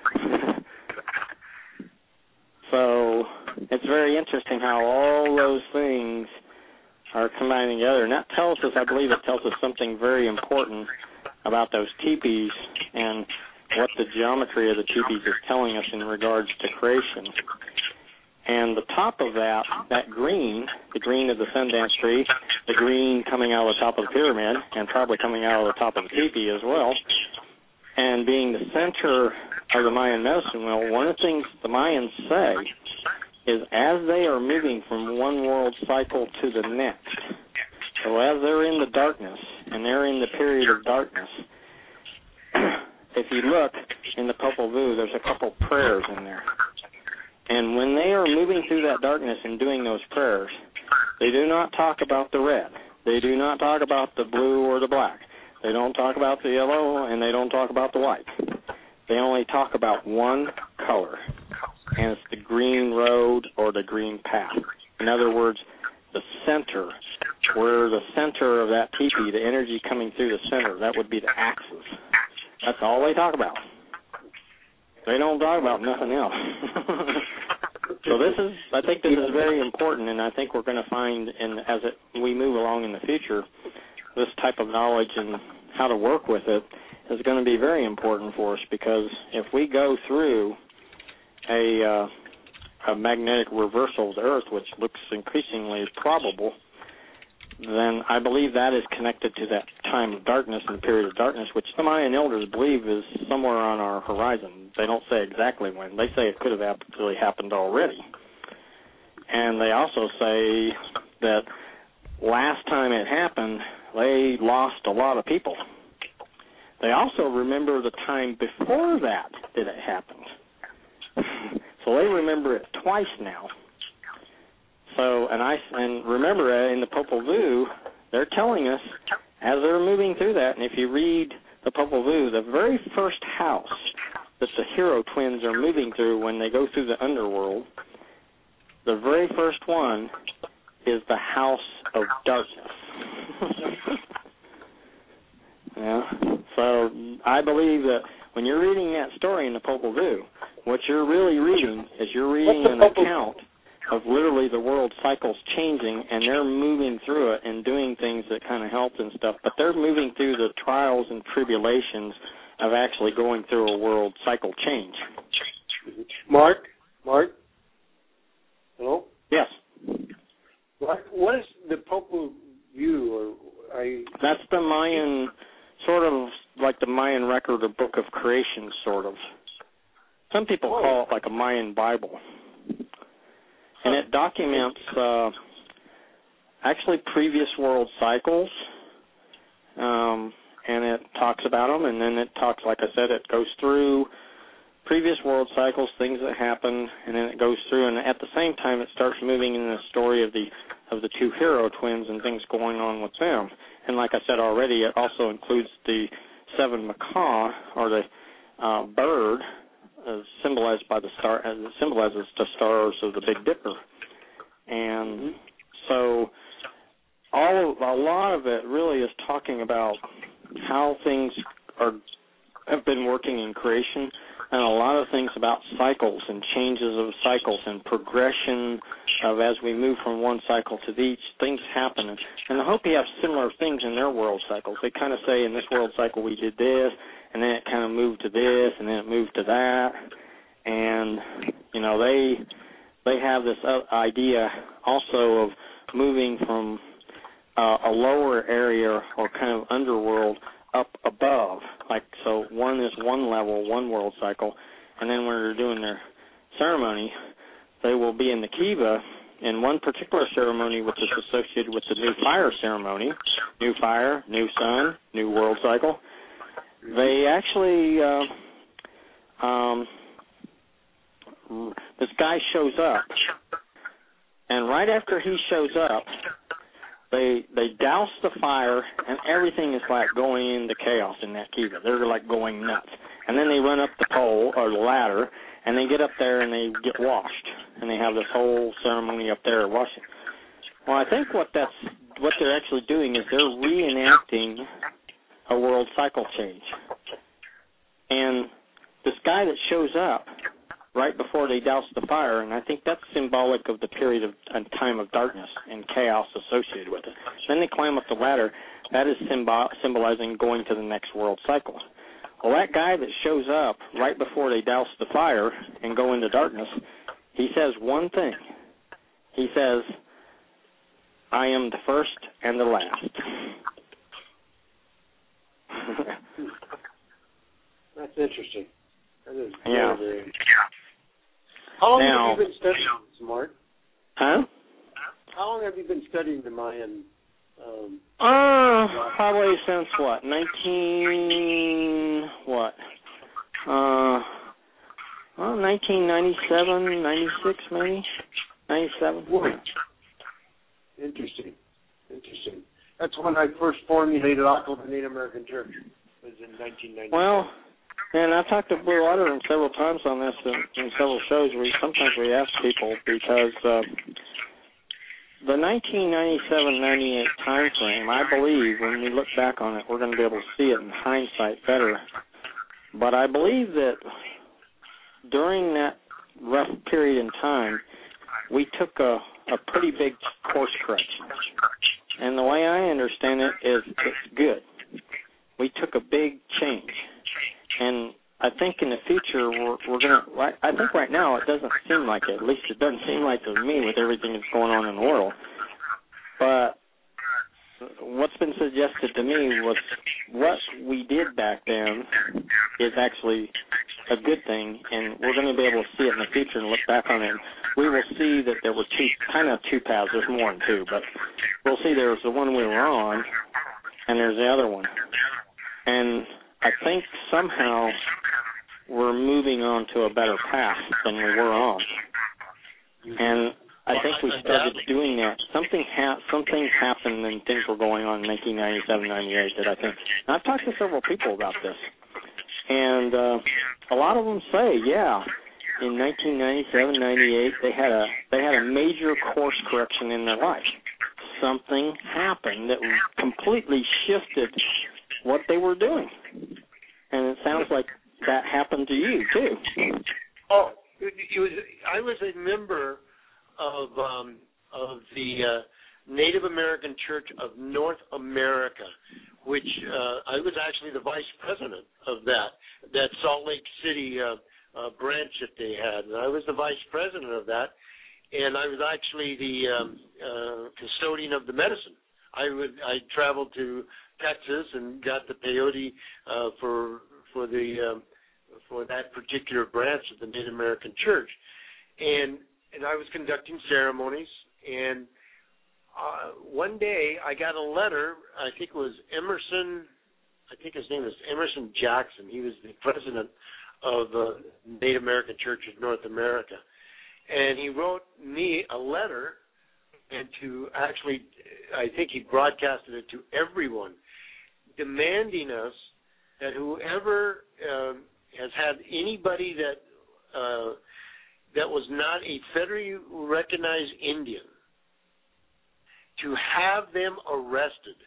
So it's very interesting how all those things are combining together. And that tells us, I believe it tells us something very important about those teepees and what the geometry of the teepees is telling us in regards to creation. And the top of that green, the green of the Sundance tree, the green coming out of the top of the pyramid, and probably coming out of the top of the teepee as well, and being the center of the Mayan medicine wheel, one of the things the Mayans say is as they are moving from one world cycle to the next, so as they're in the darkness, and they're in the period of darkness, if you look in the Popol Vuh, there's a couple prayers in there. And when they are moving through that darkness and doing those prayers, they do not talk about the red. They do not talk about the blue or the black. They don't talk about the yellow, and they don't talk about the white. They only talk about one color, and it's the green road or the green path. In other words, the center, where the center of that teepee, the energy coming through the center, that would be the axis. That's all they talk about. They don't talk about nothing else. So I think this is very important, and I think we're going to find, as we move along in the future, this type of knowledge and how to work with it is going to be very important for us, because if we go through a magnetic reversal of the Earth, which looks increasingly probable, then I believe that is connected to that time of darkness and the period of darkness, which the Mayan elders believe is somewhere on our horizon. They don't say exactly when. They say it could have actually happened already. And they also say that last time it happened, they lost a lot of people. They also remember the time before that it happened. So they remember it twice now. So, and remember, in the Popol Vuh, they're telling us as they're moving through that, and if you read the Popol Vuh, the very first house that the hero twins are moving through when they go through the underworld, the very first one is the House of Darkness. Yeah. So I believe that when you're reading that story in the Popol Vuh, what you're really reading is you're reading an account of literally the world cycles changing, and they're moving through it and doing things that kind of help and stuff, but they're moving through the trials and tribulations of actually going through a world cycle change. Mark? Hello? Yes. What is the Popol Vuh? That's the Mayan, sort of like the Mayan record or Book of Creation, sort of. Some people call it like a Mayan Bible. And it documents actually previous world cycles, and it talks about them, and then it talks, like I said, it goes through previous world cycles, things that happen, and then it goes through, and at the same time it starts moving in the story of the two hero twins and things going on with them. And like I said already, it also includes the seven macaw, or the bird, symbolized by the star, as it symbolizes the stars of the Big Dipper. And so a lot of it really is talking about how things have been working in creation, and a lot of things about cycles and changes of cycles and progression of as we move from one cycle to each, things happen. And the Hopi have similar things in their world cycles. They kind of say, in this world cycle we did this, and then it kind of moved to this, and then it moved to that. And, you know, they have this idea also of moving from a lower area or kind of underworld up above. Like, so one is one level, one world cycle, and then when they're doing their ceremony, they will be in the kiva in one particular ceremony, which is associated with the new fire ceremony, new fire, new sun, new world cycle. They actually, this guy shows up, and right after he shows up, they douse the fire, and everything is like going into chaos in that kiva. They're like going nuts. And then they run up the pole or the ladder, and they get up there and they get washed, and they have this whole ceremony up there washing. Well, I think what they're actually doing is they're reenacting a world cycle change. And this guy that shows up right before they douse the fire, and I think that's symbolic of the period of time of darkness and chaos associated with it. Then they climb up the ladder. That is symbolizing going to the next world cycle. Well, that guy that shows up right before they douse the fire and go into darkness, he says one thing. He says, "I am the first and the last." That's interesting. That is yeah. very interesting. How long have you been studying this, Mark? Huh? How long have you been studying the Mayan? Probably since what? 1997, 96 maybe? 97. Interesting. That's when I first formulated Oklahoma Native American Church. It was in 1997. Well, and I've talked to Blue Water several times on this in several shows. Sometimes we ask people because the 1997-98 time frame, I believe, when we look back on it, we're going to be able to see it in hindsight better. But I believe that during that rough period in time, we took a pretty big course correction. And the way I understand it is it's good. We took a big change. And I think in the future we're going to, I think right now it doesn't seem like it. At least it doesn't seem like to me with everything that's going on in the world. But what's been suggested to me was what we did back then is actually a good thing, and we're going to be able to see it in the future and look back on it. We will see that there were two paths. There's more than two, but we'll see there's the one we were on, and there's the other one. And I think somehow we're moving on to a better path than we were on. And I think we started doing that. Something happened and things were going on in 1997, 98 that I think. And I've talked to several people about this, and a lot of them say, in 1997, 98, they had a major course correction in their life. Something happened that completely shifted what they were doing, and it sounds like that happened to you too. Oh, I was a member of the Native American Church of North America, which I was actually the vice president of that Salt Lake City branch that they had, and I was the vice president of that, and I was actually the custodian of the medicine. I traveled to Texas and got the peyote for that particular branch of the Native American Church, and I was conducting ceremonies. And one day I got a letter. I think it was Emerson. I think his name was Emerson Jackson. He was the president of the Native American Church of North America, and he wrote me a letter, and I think he broadcasted it to everyone, demanding us that whoever has had anybody that was not a federally recognized Indian, to have them arrested.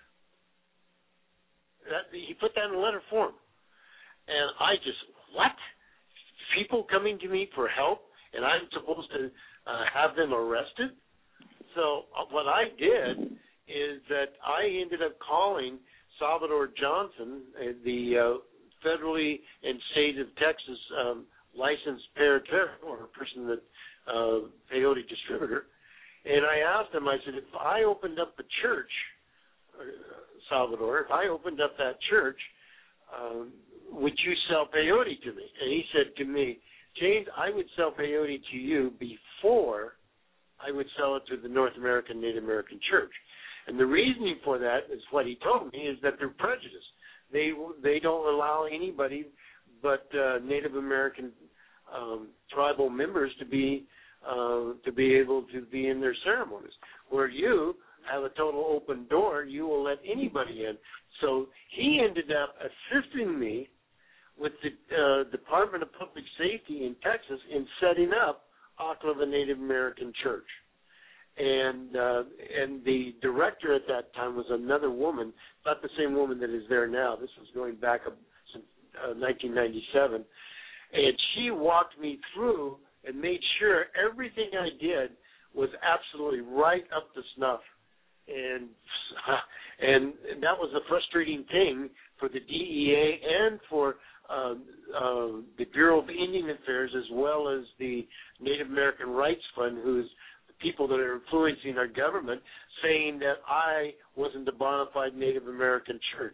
He put that in a letter form, and I just, what? People coming to me for help, and I'm supposed to have them arrested? So what I did is that I ended up calling Salvador Johnson, the federally and state of Texas licensed paratero, or person that peyote distributor, and I asked him, I said, if I opened up a church, Salvador, if I opened up that church, would you sell peyote to me? And he said to me, James, I would sell peyote to you before I would sell it to the North American Native American Church. And the reasoning for that is what he told me, is that they're prejudiced. They don't allow anybody but Native American tribal members to be able to be in their ceremonies. Where you have a total open door, you will let anybody in. So he ended up assisting me with the Department of Public Safety in Texas in setting up Oklahoma Native American Church. And the director at that time was another woman, not the same woman that is there now. This was going back since 1997. And she walked me through and made sure everything I did was absolutely right up to snuff. And that was a frustrating thing for the DEA and for the Bureau of Indian Affairs, as well as the Native American Rights Fund, who's the people that are influencing our government, saying that I wasn't a bona fide Native American church.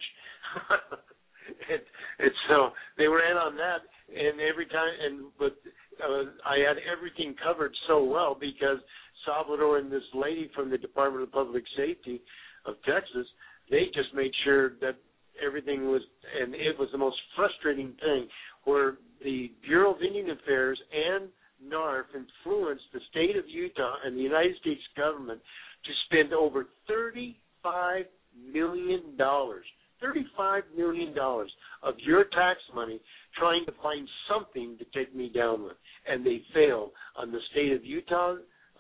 and so they were in on that, and every time, but I had everything covered so well because Salvador and this lady from the Department of Public Safety of Texas, they just made sure that everything was, and it was the most frustrating thing, where the Bureau of Indian Affairs and NARF influenced the state of Utah and the United States government to spend over $35 million of your tax money trying to find something to take me down with. And they failed on the state of Utah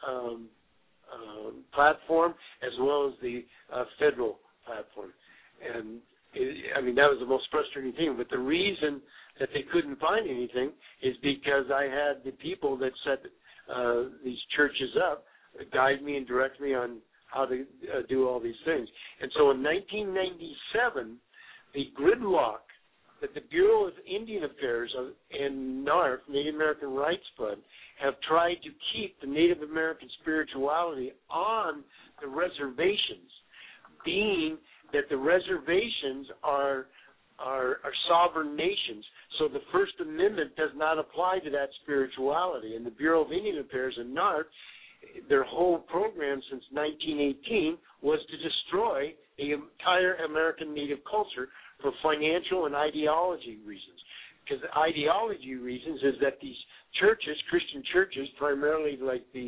platform, as well as the federal platform. And that was the most frustrating thing. But the reason that they couldn't find anything is because I had the people that set these churches up guide me and direct me on how to do all these things. And so in 1997, the gridlock that the Bureau of Indian Affairs and NARF, Native American Rights Fund, have tried to keep the Native American spirituality on the reservations, being that the reservations are sovereign nations. So the First Amendment does not apply to that spirituality. And the Bureau of Indian Affairs and NARF, their whole program since 1918 was to destroy the entire American Native culture for financial and ideology reasons. Because the ideology reasons is that these churches, Christian churches, primarily like the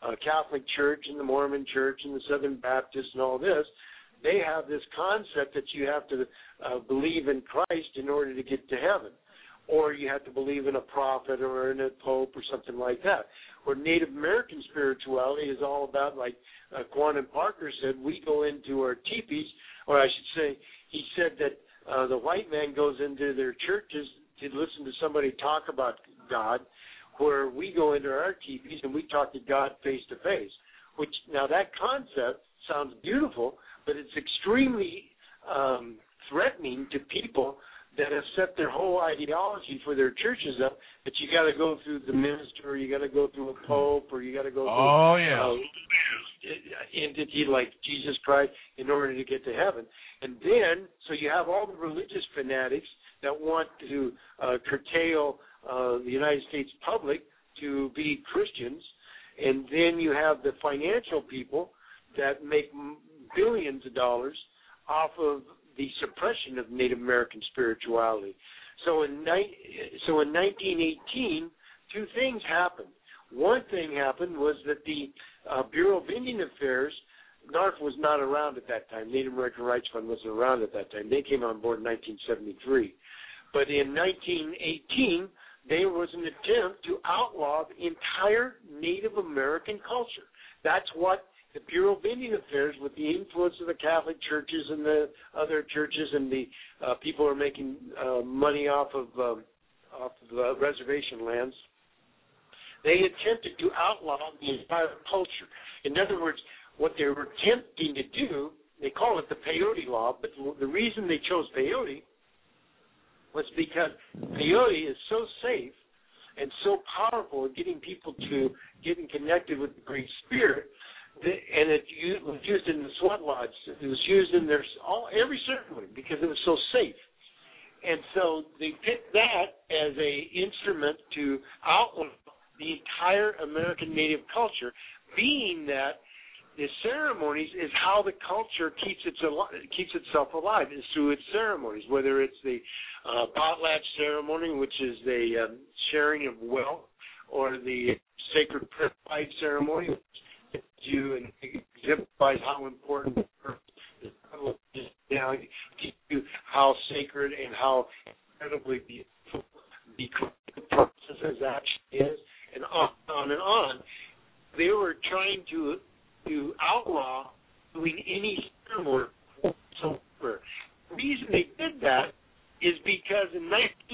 Catholic Church and the Mormon Church and the Southern Baptists and all this, they have this concept that you have to believe in Christ in order to get to heaven, or you have to believe in a prophet or in a pope or something like that. Where Native American spirituality is all about, like Quantum Parker said, we go into our teepees, or I should say, he said that the white man goes into their churches to listen to somebody talk about God, where we go into our teepees and we talk to God face to face. Which, now that concept sounds beautiful, but it's extremely threatening to people that have set their whole ideology for their churches up, that you got to go through the minister, or you got to go through a pope, or you got to go through entity like Jesus Christ in order to get to heaven. And then, so you have all the religious fanatics that want to curtail the United States public to be Christians, and then you have the financial people that make billions of dollars off of the suppression of Native American spirituality. So in 1918, two things happened. One thing happened was that the Bureau of Indian Affairs, NARF was not around at that time. Native American Rights Fund wasn't around at that time. They came on board in 1973. But in 1918, there was an attempt to outlaw the entire Native American culture. That's what the Bureau of Indian Affairs, with the influence of the Catholic churches and the other churches and the people who are making money off of reservation lands, they attempted to outlaw the entire culture. In other words, what they were attempting to do, they call it the peyote law, but the reason they chose peyote was because peyote is so safe and so powerful at getting people to getting connected with the Great Spirit, and it was used in the sweat lodge. It was used in every ceremony because it was so safe. And so they picked that as a instrument to outlaw the entire American Native culture, being that the ceremonies is how the culture keeps itself alive, is through its ceremonies, whether it's the potlatch ceremony, which is the sharing of wealth, or the sacred pipe ceremony, which you exemplifies how important the is now, how sacred and how incredibly beautiful the process actually is, and on and on. They were trying to outlaw doing any ceremony whatsoever. The reason they did that is because in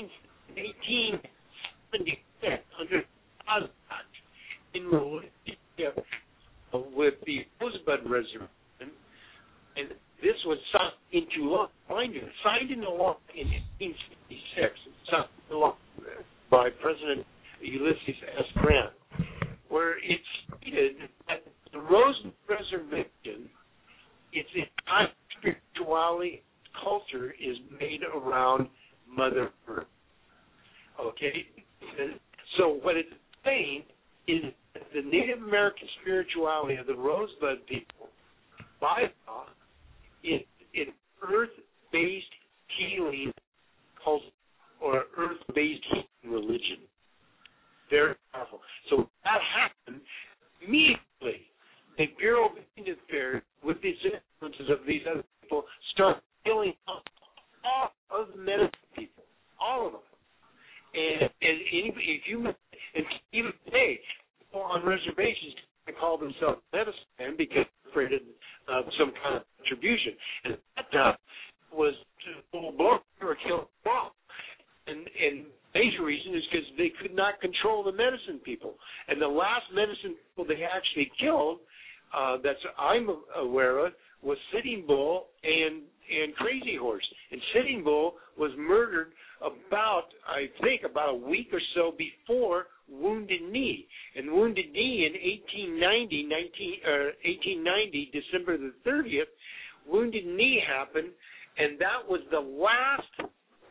1876, under in relationship with the Rosebud Reservation, and this was signed into law. Signed into law in 1866, signed into law by President Ulysses S. Grant, where it stated that the Rosebud Reservation, its entire spirituality, culture is made around Mother Earth. Okay? So what it's saying is that the Native American spirituality of the Rosebud people, by law, is an earth-based healing culture or earth-based healing religion. Very powerful. So that happened immediately. The Bureau of Indian Affairs, with these influences of these other people, started killing all of the medicine people, all of them. And even today, people on reservations call themselves medicine men because they're afraid of some kind of contribution. And that time was full blown, they were killed all. And major reason is because they could not control the medicine people. And the last medicine people they actually killed, that's I'm aware of, was Sitting Bull and Crazy Horse. And Sitting Bull was murdered about a week or so before Wounded Knee. And Wounded Knee in 1890, December the 30th, Wounded Knee happened, and that was the last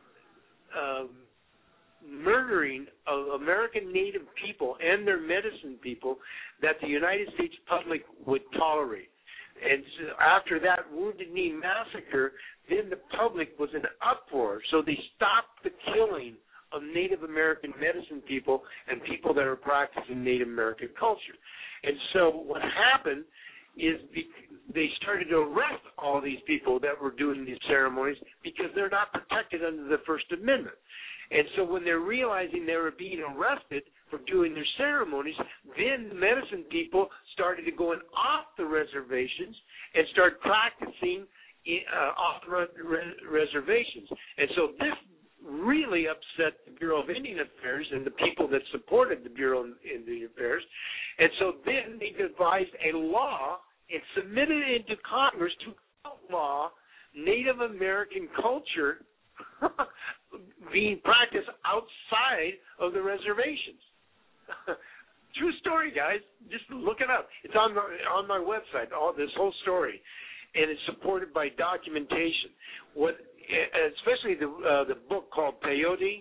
murdering of American Native people and their medicine people that the United States public would tolerate. And so after that Wounded Knee massacre, then the public was in uproar. So they stopped the killing of Native American medicine people and people that are practicing Native American culture. And so what happened is they started to arrest all these people that were doing these ceremonies because they're not protected under the First Amendment. And so when they're realizing they were being arrested for doing their ceremonies, then the medicine people started to going off the reservations and start practicing off the reservations. And so this really upset the Bureau of Indian Affairs and the people that supported the Bureau of Indian Affairs. And so then they devised a law and submitted it into Congress to outlaw Native American culture being practiced outside of the reservations. True story, guys. Just look it up. It's on my website, this whole story, and it's supported by documentation. Especially the book called Peyote,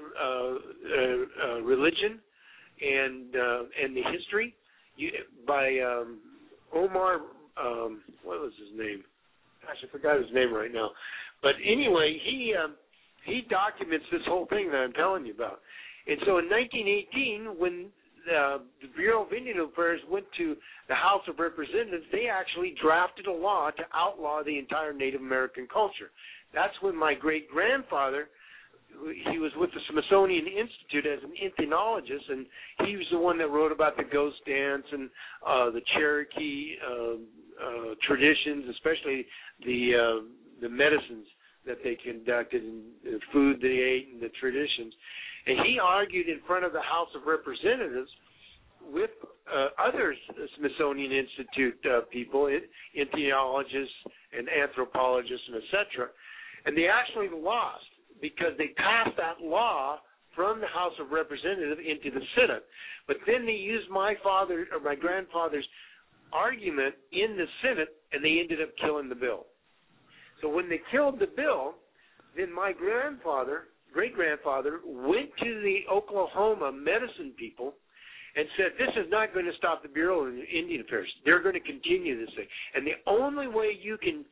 Religion and the History, by Omar. What was his name? Gosh, I forgot his name right now. But anyway, he documents this whole thing that I'm telling you about. And so in 1918, when the Bureau of Indian Affairs went to the House of Representatives, they actually drafted a law to outlaw the entire Native American culture. That's when my great-grandfather, he was with the Smithsonian Institute as an ethnologist, and he was the one that wrote about the ghost dance and the Cherokee traditions, especially the medicines that they conducted and the food they ate and the traditions. And he argued in front of the House of Representatives with other Smithsonian Institute people, ethnologists and anthropologists and et cetera. And they actually lost because they passed that law from the House of Representatives into the Senate. But then they used my grandfather's argument in the Senate, and they ended up killing the bill. So when they killed the bill, then my great-grandfather, went to the Oklahoma medicine people and said, this is not going to stop the Bureau of Indian Affairs. They're going to continue this thing. And the only way you can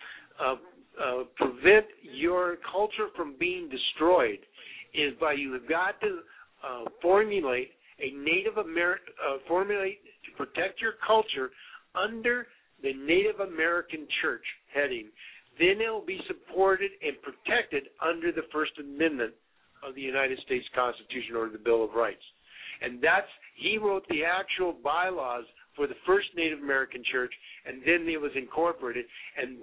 prevent your culture from being destroyed is by you have got to formulate a Native American, formulate to protect your culture under the Native American Church heading. Then it will be supported and protected under the First Amendment of the United States Constitution or the Bill of Rights. And he wrote the actual bylaws for the first Native American church, and then it was incorporated. And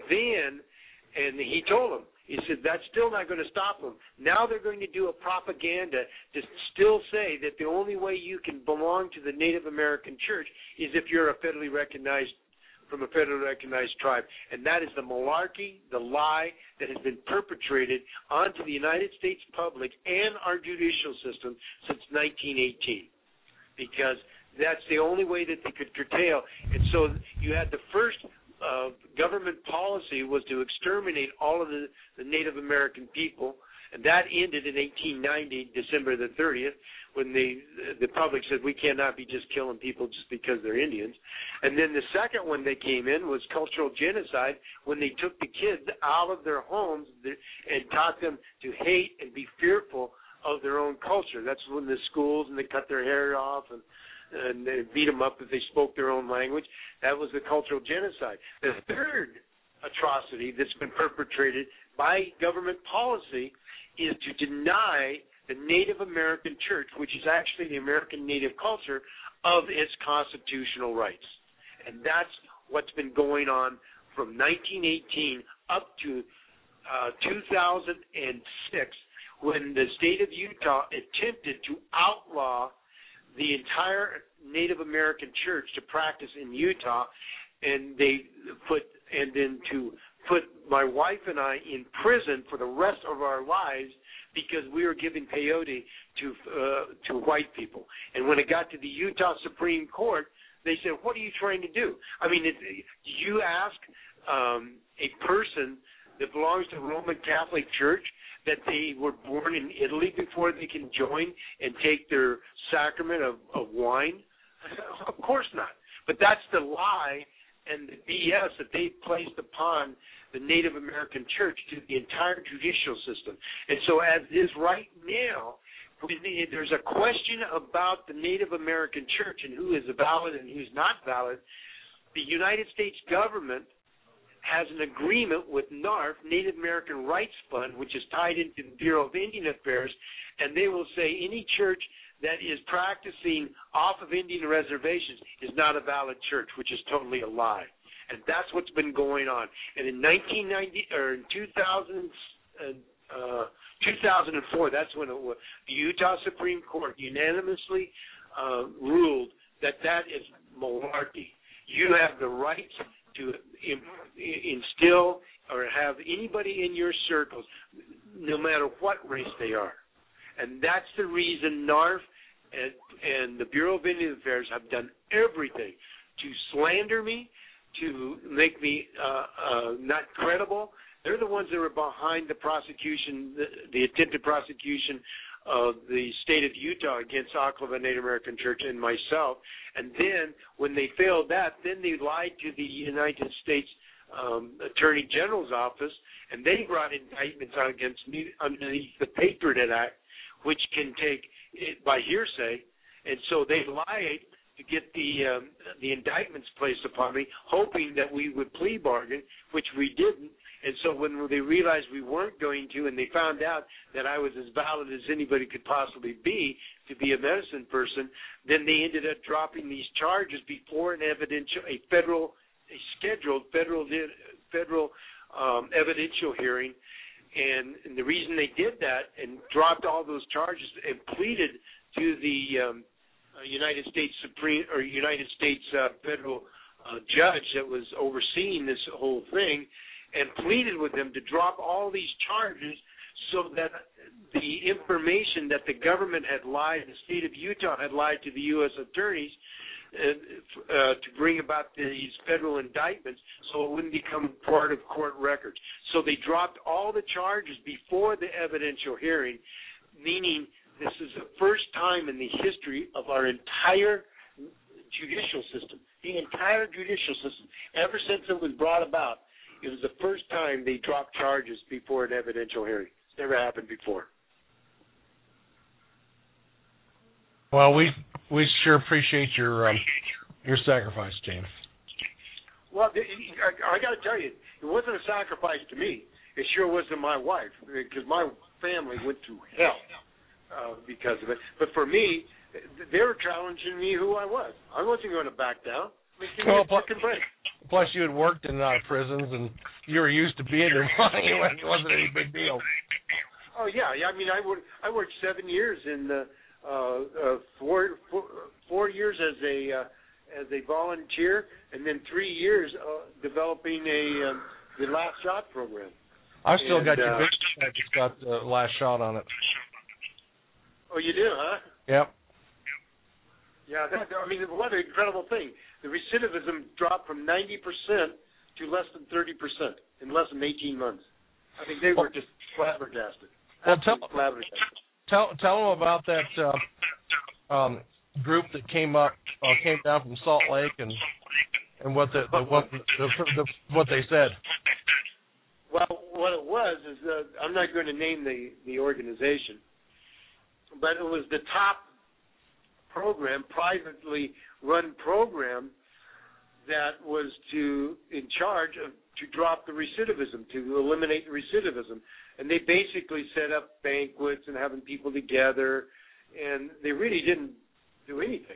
he told them, he said, that's still not going to stop them. Now they're going to do a propaganda to still say that the only way you can belong to the Native American church is if you're from a federally recognized tribe. And that is the malarkey, the lie that has been perpetrated onto the United States public and our judicial system since 1918. Because that's the only way that they could curtail. And so you had the first government policy was to exterminate all of the Native American people, and that ended in 1890, December the 30th, when the public said we cannot be just killing people just because they're Indians. And then the second one that came in was cultural genocide, when they took the kids out of their homes and taught them to hate and be fearful of their own culture. That's when the schools, and they cut their hair off and they beat them up if they spoke their own language. That was the cultural genocide. The third atrocity that's been perpetrated by government policy is to deny the Native American church, which is actually the American Native culture, of its constitutional rights. And that's what's been going on from 1918 up to 2006, when the state of Utah attempted to outlaw the entire Native American church to practice in Utah, and then to put my wife and I in prison for the rest of our lives because we were giving peyote to white people. And when it got to the Utah Supreme Court, they said, "What are you trying to do?" I mean, you ask a person that belongs to the Roman Catholic Church that they were born in Italy before they can join and take their sacrament of wine? Of course not. But that's the lie and the BS that they placed upon the Native American church to the entire judicial system. And so as it is right now, when there's a question about the Native American church and who is valid and who's not valid, the United States government has an agreement with NARF, Native American Rights Fund, which is tied into the Bureau of Indian Affairs, and they will say any church that is practicing off of Indian reservations is not a valid church, which is totally a lie. And that's what's been going on. And in 2004, that's when the Utah Supreme Court unanimously ruled that is malarkey. You have the right to instill or have anybody in your circles, no matter what race they are. And that's the reason NARF and the Bureau of Indian Affairs have done everything to slander me, to make me not credible. They're the ones that were behind the prosecution, the attempted prosecution of the state of Utah against Oclava Native American Church and myself. And then when they failed that, then they lied to the United States Attorney General's office, and they brought indictments on against me underneath the Patriot Act, which can take it by hearsay. And so they lied to get the indictments placed upon me, hoping that we would plea bargain, which we didn't. And so when they realized we weren't going to, and they found out that I was as valid as anybody could possibly be to be a medicine person, then they ended up dropping these charges before a scheduled federal evidential hearing. And the reason they did that and dropped all those charges and pleaded to the United States federal judge that was overseeing this whole thing, and pleaded with them to drop all these charges so that the information that the government had lied, the state of Utah had lied to the U.S. attorneys to bring about these federal indictments so it wouldn't become part of court records. So they dropped all the charges before the evidential hearing, meaning this is the first time in the history of our entire judicial system, ever since it was brought about, it was the first time they dropped charges before an evidential hearing. It's never happened before. Well, we sure appreciate your sacrifice, James. Well, I got to tell you, it wasn't a sacrifice to me. It sure was to my wife, because my family went through hell because of it. But for me, they were challenging me who I was. I wasn't going to back down. Give me a fucking break. Plus, you had worked in prisons, and you were used to being there. It wasn't any big deal. Oh yeah. I mean, I worked 7 years in 4 years as a volunteer, and then 3 years developing the Last Shot program. I've still got your video. I just got the Last Shot on it. Oh, you do, huh? Yep. Yeah, I mean, what an incredible thing. The recidivism dropped from 90% to less than 30% in less than 18 months. I think they were just flabbergasted. Well, tell them about that group that came down from Salt Lake and what they said. Well, what it was is I'm not going to name the organization, but it was the top program, privately run program, that was in charge of to drop the recidivism, to eliminate the recidivism. And they basically set up banquets and having people together, and they really didn't do anything.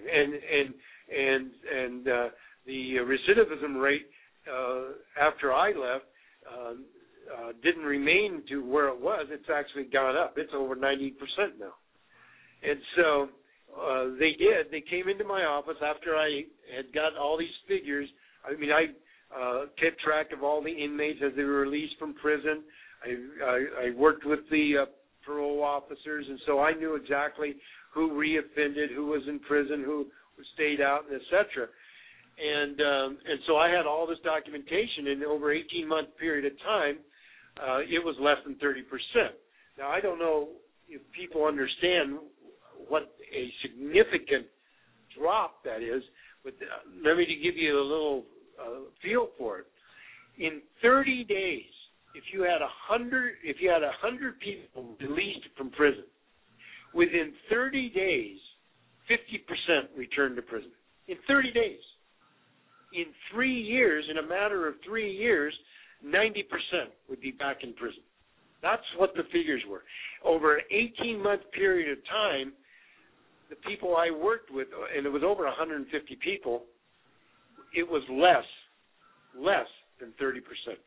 And the recidivism rate after I left didn't remain to where it was. It's actually gone up. It's over 90% now. And so they did. They came into my office after I had got all these figures. I mean, I kept track of all the inmates as they were released from prison. I worked with the parole officers, and so I knew exactly who reoffended, who was in prison, who stayed out, and et cetera. And so I had all this documentation, and over an 18-month period of time, it was less than 30%. Now, I don't know if people understand what a significant drop that is, but let me give you a little feel for it. In 30 days, if you had 100 people released from prison, within 30 days, 50% returned to prison. In 30 days. In 3 years, in a matter of 3 years, 90% would be back in prison. That's what the figures were. Over an 18-month period of time, the people I worked with, and it was over 150 people, it was less than 30%.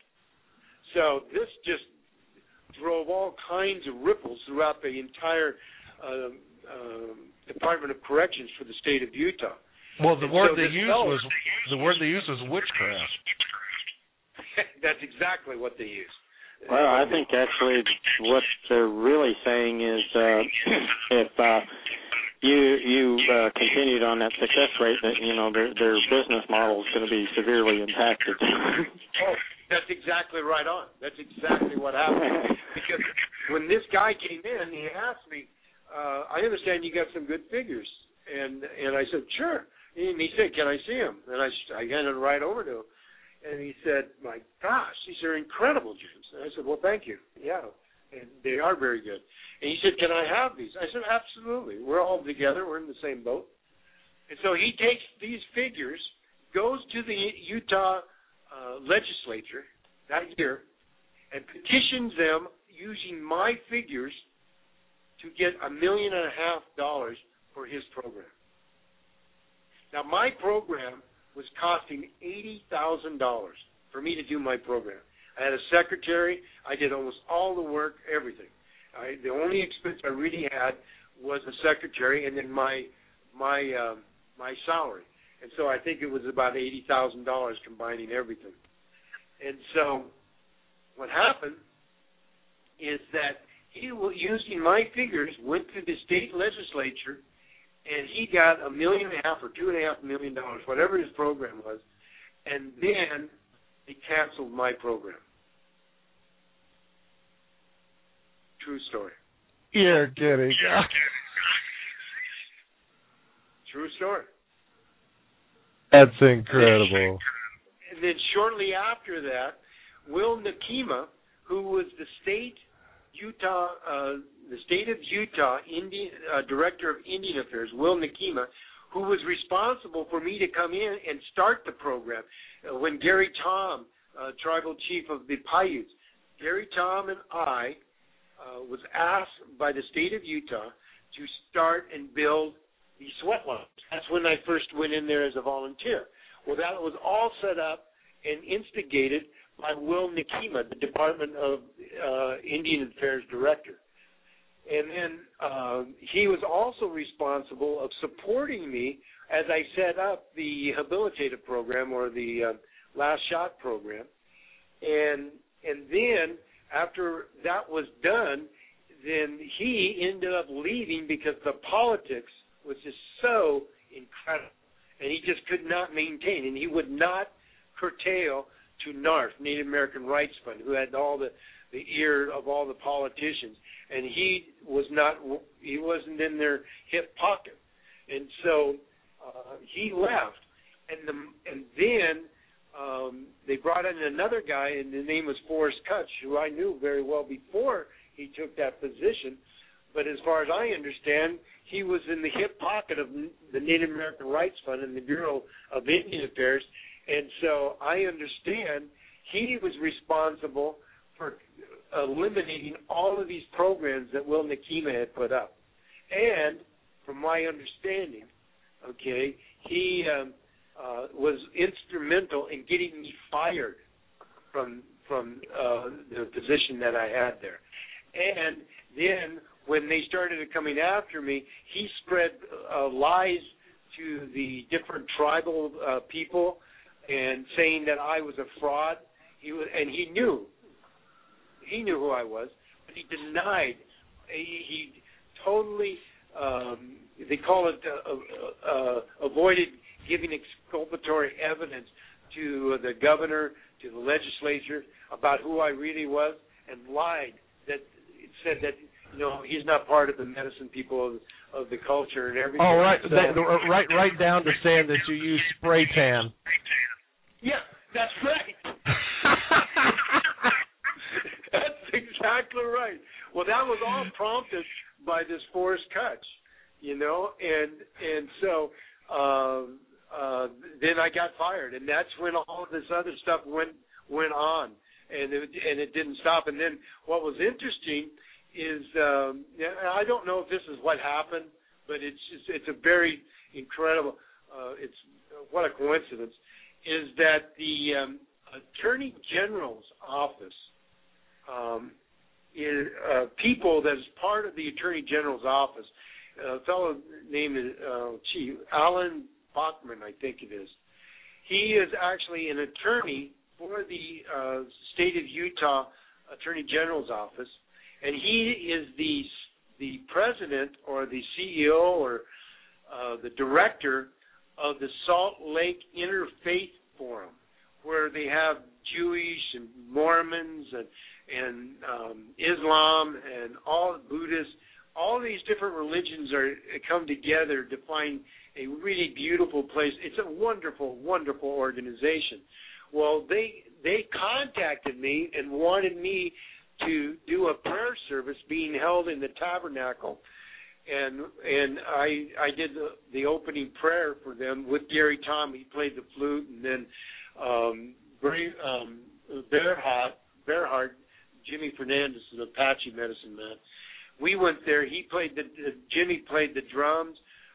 So this just drove all kinds of ripples throughout the entire Department of Corrections for the state of Utah. Well, the word they used was witchcraft. That's exactly what they used. Well, I think actually what they're really saying is if you continued on that success rate, that their business model is going to be severely impacted. Oh, that's exactly right on. That's exactly what happened. Because when this guy came in, he asked me, "I understand you got some good figures," and I said, "Sure." And he said, "Can I see them?" And I handed it right over to him. And he said, "My gosh, these are incredible, James." And I said, "Well, thank you. Yeah, and they are very good." And he said, "Can I have these?" I said, "Absolutely. We're all together. We're in the same boat." And so he takes these figures, goes to the Utah legislature that year, and petitions them using my figures to get $1.5 million for his program. Now, my program was costing $80,000 for me to do my program. I had a secretary. I did almost all the work, everything. The only expense I really had was a secretary and then my salary. And so I think it was about $80,000 combining everything. And so what happened is that he, using my figures, went to the state legislature, and he got $1.5 million or $2.5 million, whatever his program was, and then they canceled my program. True story. You're kidding. True story. That's incredible. And then shortly after that, Will Nakima, who was the state of Utah Director of Indian Affairs, Will Nakima, who was responsible for me to come in and start the program. When Gary Tom, tribal chief of the Paiutes, Gary Tom and I was asked by the state of Utah to start and build the sweat lodge. That's when I first went in there as a volunteer. Well, that was all set up and instigated by Will Nakima, the Department of Indian Affairs Director. And then he was also responsible of supporting me as I set up the habilitative program, or the last shot program. And then after that was done, then he ended up leaving because the politics was just so incredible. And he just could not maintain, and he would not curtail to NARF, Native American Rights Fund, who had all the ear of all the politicians, and he wasn't in their hip pocket, and so he left, and then they brought in another guy, and his name was Forrest Kutch, who I knew very well before he took that position, but as far as I understand, he was in the hip pocket of the Native American Rights Fund and the Bureau of Indian Affairs. And so I understand he was responsible for eliminating all of these programs that Will Nakima had put up. And from my understanding, okay, he was instrumental in getting me fired from the position that I had there. And then when they started coming after me, he spread lies to the different tribal people and saying that I was a fraud. He knew who I was, but he denied. He totally, they call it, avoided giving exculpatory evidence to the governor, to the legislature about who I really was, and lied. That it said that he's not part of the medicine people of the culture and everything. Oh, right, so, right down to saying that you use spray tan. Yeah, that's right. That's exactly right. Well, that was all prompted by this Forrest Kutch, and so then I got fired, and that's when all of this other stuff went on, and it didn't stop. And then what was interesting is I don't know if this is what happened, but it's a very incredible. What a coincidence is that the Attorney General's office is people that is part of the Attorney General's office. A fellow named Alan Bachman, I think it is. He is actually an attorney for the state of Utah Attorney General's office, and he is the president or the CEO or the director of the Salt Lake Interfaith Forum, where they have Jewish and Mormons and Islam and all Buddhists. All these different religions come together to find a really beautiful place. It's a wonderful, wonderful organization. Well, they contacted me and wanted me to do a prayer service being held in the tabernacle, and I did the opening prayer for them with Gary Tom. He played the flute, and then Bearhart, Jimmy Fernandez, an Apache medicine man. We went there. He played Jimmy played the drums.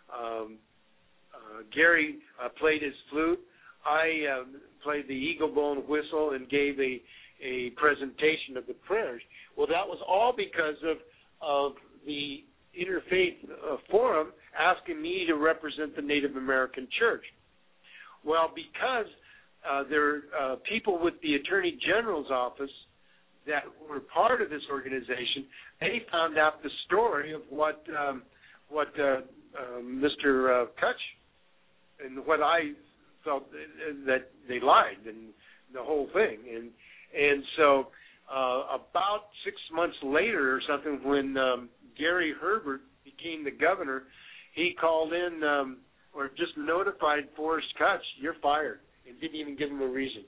Gary played his flute. I played the eagle bone whistle and gave a presentation of the prayers. Well, that was all because of the Interfaith Forum asking me to represent the Native American Church. Well, because there are people with the Attorney General's office that were part of this organization, they found out the story of what Mr. Kutch and what I felt that they lied and the whole thing. And so about 6 months later or something, when Gary Herbert became the governor, he called in or just notified Forrest Kutch, you're fired, and didn't even give him a reason.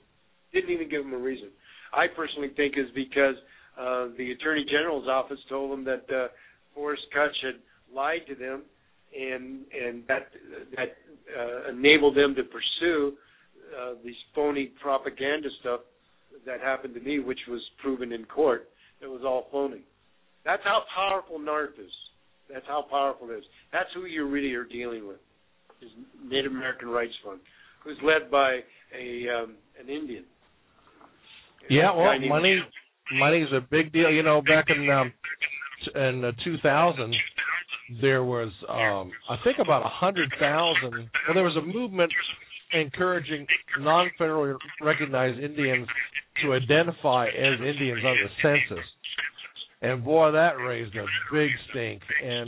I personally think is because the Attorney General's office told them that Forrest Kutch had lied to them, and that enabled them to pursue these phony propaganda stuff that happened to me, which was proven in court. It was all phony. That's how powerful NARF is. That's how powerful it is. That's who you really are dealing with, is Native American Rights Fund, who's led by an Indian. Yeah, well, money is a big deal. Back in 2000, there was, I think, about 100,000. Well, there was a movement encouraging non-federally recognized Indians to identify as Indians on the census. And, boy, that raised a big stink. And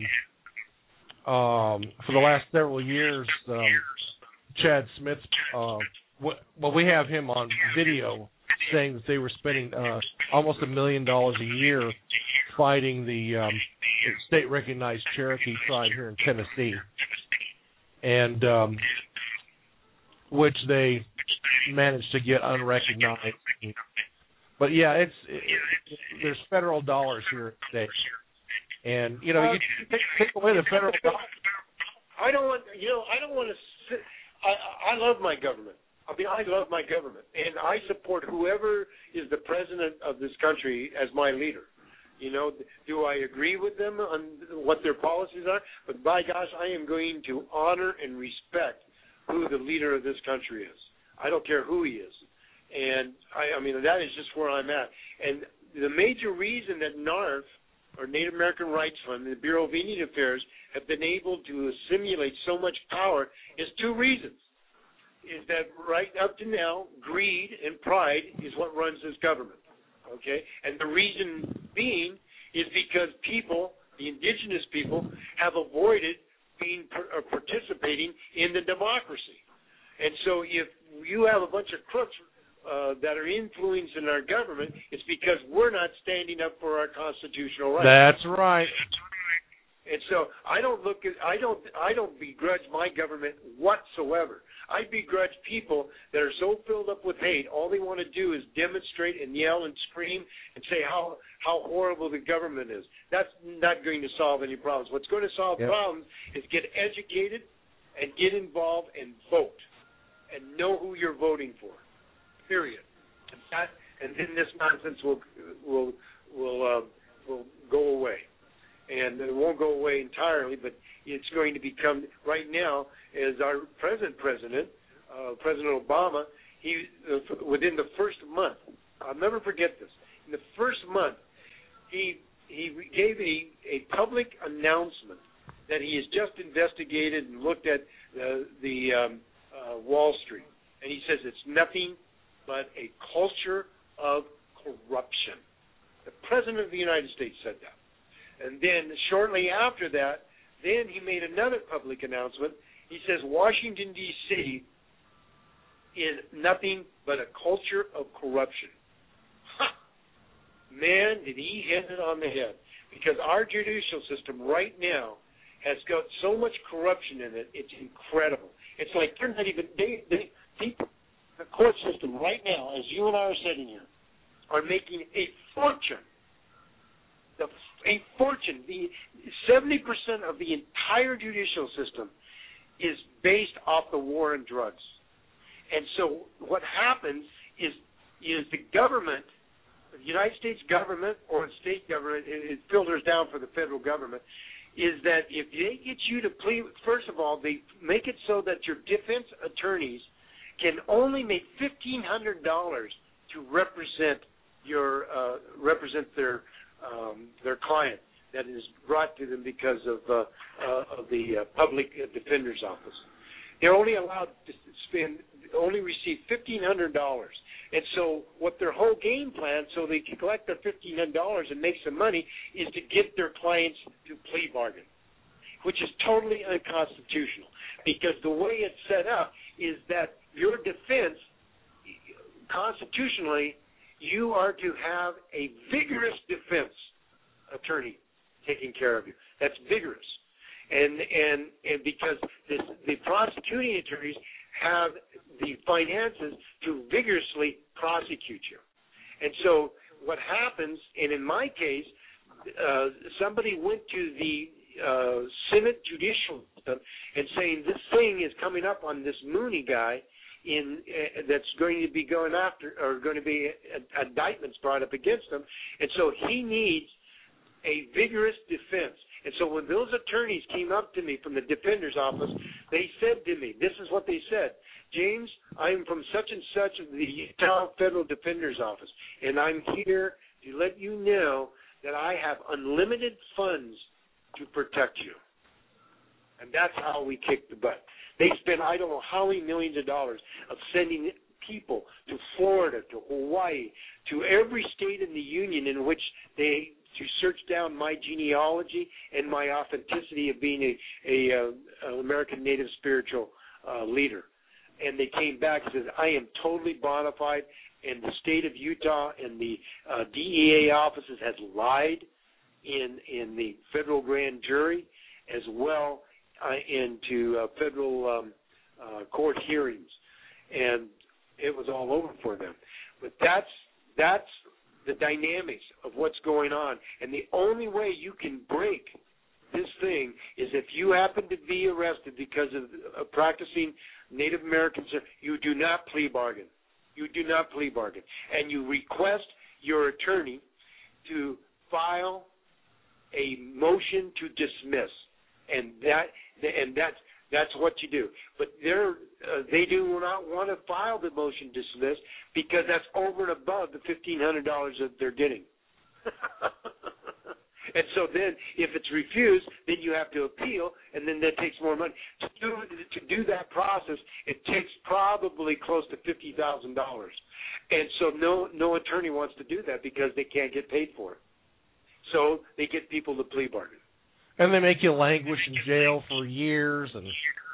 for the last several years, Chad Smith, we have him on video saying that they were spending almost $1 million a year fighting the state-recognized Cherokee tribe here in Tennessee, and which they managed to get unrecognized. But yeah, there's federal dollars here today, and you take away the federal dollars. I don't want to sit. I love my government. I love my government, and I support whoever is the president of this country as my leader. Do I agree with them on what their policies are? But by gosh, I am going to honor and respect who the leader of this country is. I don't care who he is. And that is just where I'm at. And the major reason that NARF, or Native American Rights Fund, and the Bureau of Indian Affairs have been able to assimilate so much power is two reasons. Is that right up to now, greed and pride is what runs this government, okay? And the reason being is because people, the indigenous people, have avoided participating in the democracy. And so if you have a bunch of crooks that are influencing our government, it's because we're not standing up for our constitutional rights. That's right. And so I don't begrudge my government whatsoever. I begrudge people that are so filled up with hate, all they want to do is demonstrate and yell and scream and say how horrible the government is. That's not going to solve any problems. What's going to solve problems is get educated and get involved and vote and know who you're voting for. Period. And then this nonsense will go away. And it won't go away entirely, but it's going to become, right now, as our President Obama, he within the first month, I'll never forget this, in the first month, he gave a public announcement that he has just investigated and looked at the Wall Street. And he says it's nothing but a culture of corruption. The President of the United States said that. And then shortly after that, then he made another public announcement. He says Washington, D.C. is nothing but a culture of corruption. Ha! Man, did he hit it on the head. Because our judicial system right now has got so much corruption in it, it's incredible. It's like they're not even, the court system right now, as you and I are sitting here, are making a fortune. A fortune. The 70% of the entire judicial system is based off the war on drugs. And so what happens is the government, the United States government or the state government, it filters down for the federal government, is that if they get you to plead, first of all, they make it so that your defense attorneys can only make $1,500 to represent their client that is brought to them because of the public defender's office. They're only allowed to receive $1,500. And so what their whole game plan, so they can collect their $1,500 and make some money, is to get their clients to plea bargain, which is totally unconstitutional. Because the way it's set up is that your defense, constitutionally, you are to have a vigorous defense attorney taking care of you. That's vigorous. And because the prosecuting attorneys have the finances to vigorously prosecute you. And so what happens, and in my case, somebody went to the Senate judicial system and saying this thing is coming up on this Mooney guy that's going to be going after, or going to be indictments brought up against him, and so he needs a vigorous defense. And so when those attorneys came up to me from the defender's office, they said to me, this is what they said: James, I'm from such and such of the Utah Federal Defender's Office, and I'm here to let you know that I have unlimited funds to protect you. And that's how we kick the butt. They spend, I don't know how many millions of dollars of sending people to Florida, to Hawaii, to every state in the union in which to search down my genealogy and my authenticity of being an American Native spiritual leader. And they came back and said, I am totally bona fide, and the state of Utah and the DEA offices has lied in the federal grand jury as well into federal court hearings. And it was all over for them. But that's the dynamics of what's going on. And the only way you can break this thing is if you happen to be arrested because of practicing Native Americans. You do not plea bargain. You do not plea bargain. And you request your attorney to file a motion to dismiss. And that's what you do. But they do not want to file the motion to dismiss because that's over and above the $1,500 that they're getting. And so then if it's refused, then you have to appeal, and then that takes more money. To do that process, it takes probably close to $50,000. And so no attorney wants to do that because they can't get paid for it. So they get people to plea bargain. And they make you languish in jail for years. And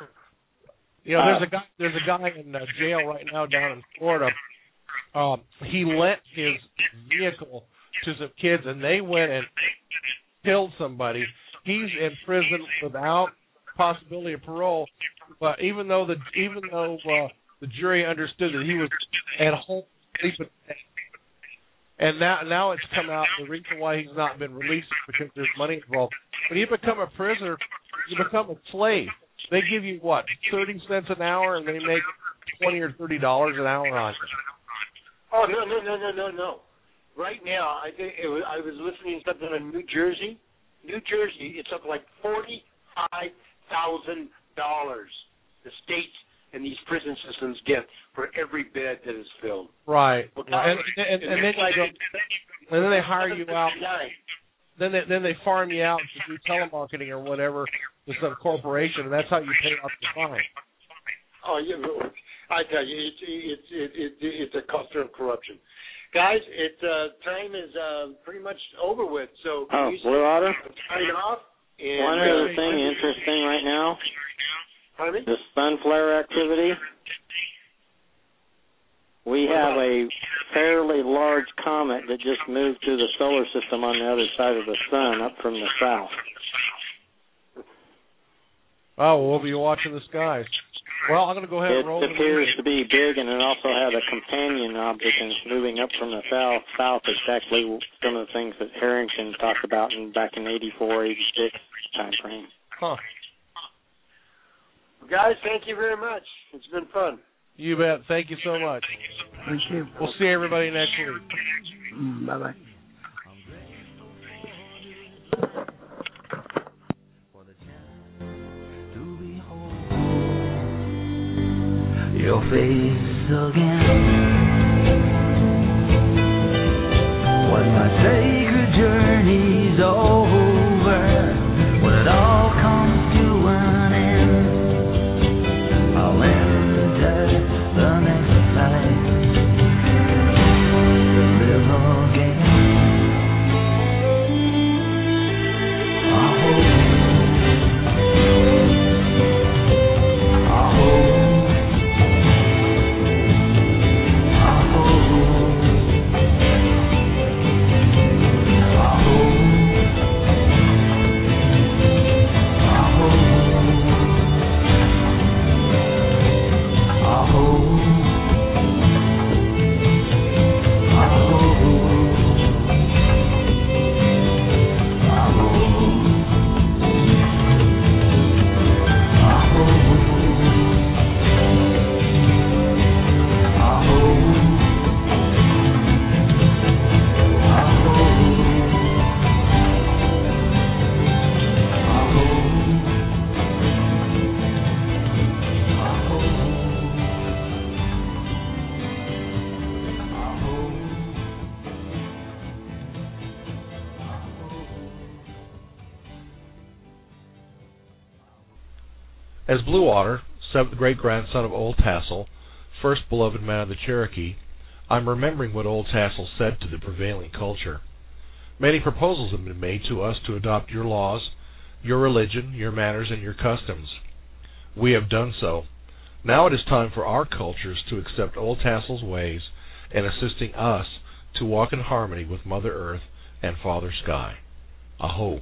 there's a guy in jail right now down in Florida. He lent his vehicle to some kids, and they went and killed somebody. he's in prison without possibility of parole. But even though the jury understood that he was at home sleeping, and now it's come out the reason why he's not been released is because there's money involved. When you become a prisoner, you become a slave. They give you what, 30 cents an hour, and they make $20 or $30 an hour on you. Oh no! Right now, I think I was listening to something in New Jersey. It's up like $45,000. The states and these prison systems get for every bed that is filled. Right. Well, and then they hire you out. Then they farm you out to do telemarketing or whatever to some corporation, and that's how you pay off the fine. Oh, yeah, I tell you, it's a culture of corruption. Guys, time is pretty much over with. So Blue Otter? Signing off. And, one other thing interesting right now. Pardon me? The sun flare activity. We have a fairly large comet that just moved through the solar system on the other side of the sun up from the south. Oh, we'll be watching the skies. Well, I'm going to go ahead and roll. It appears to be big, and it also has a companion object, and it's moving up from the south, exactly some of the things that Harrington talked about back in 84, 86 time frame. Huh. Well, guys, thank you very much. It's been fun. You bet. Thank you so much. Thank you. We'll see everybody next week. Bye-bye. Your face again. When my sacred journey's over, when it all comes to an end, I'll enter the next life to live again. I hope. As Blue Otter, seventh great-grandson of Old Tassel, first beloved man of the Cherokee, I'm remembering what Old Tassel said to the prevailing culture. Many proposals have been made to us to adopt your laws, your religion, your manners, and your customs. We have done so. Now it is time for our cultures to accept Old Tassel's ways and assisting us to walk in harmony with Mother Earth and Father Sky. Aho.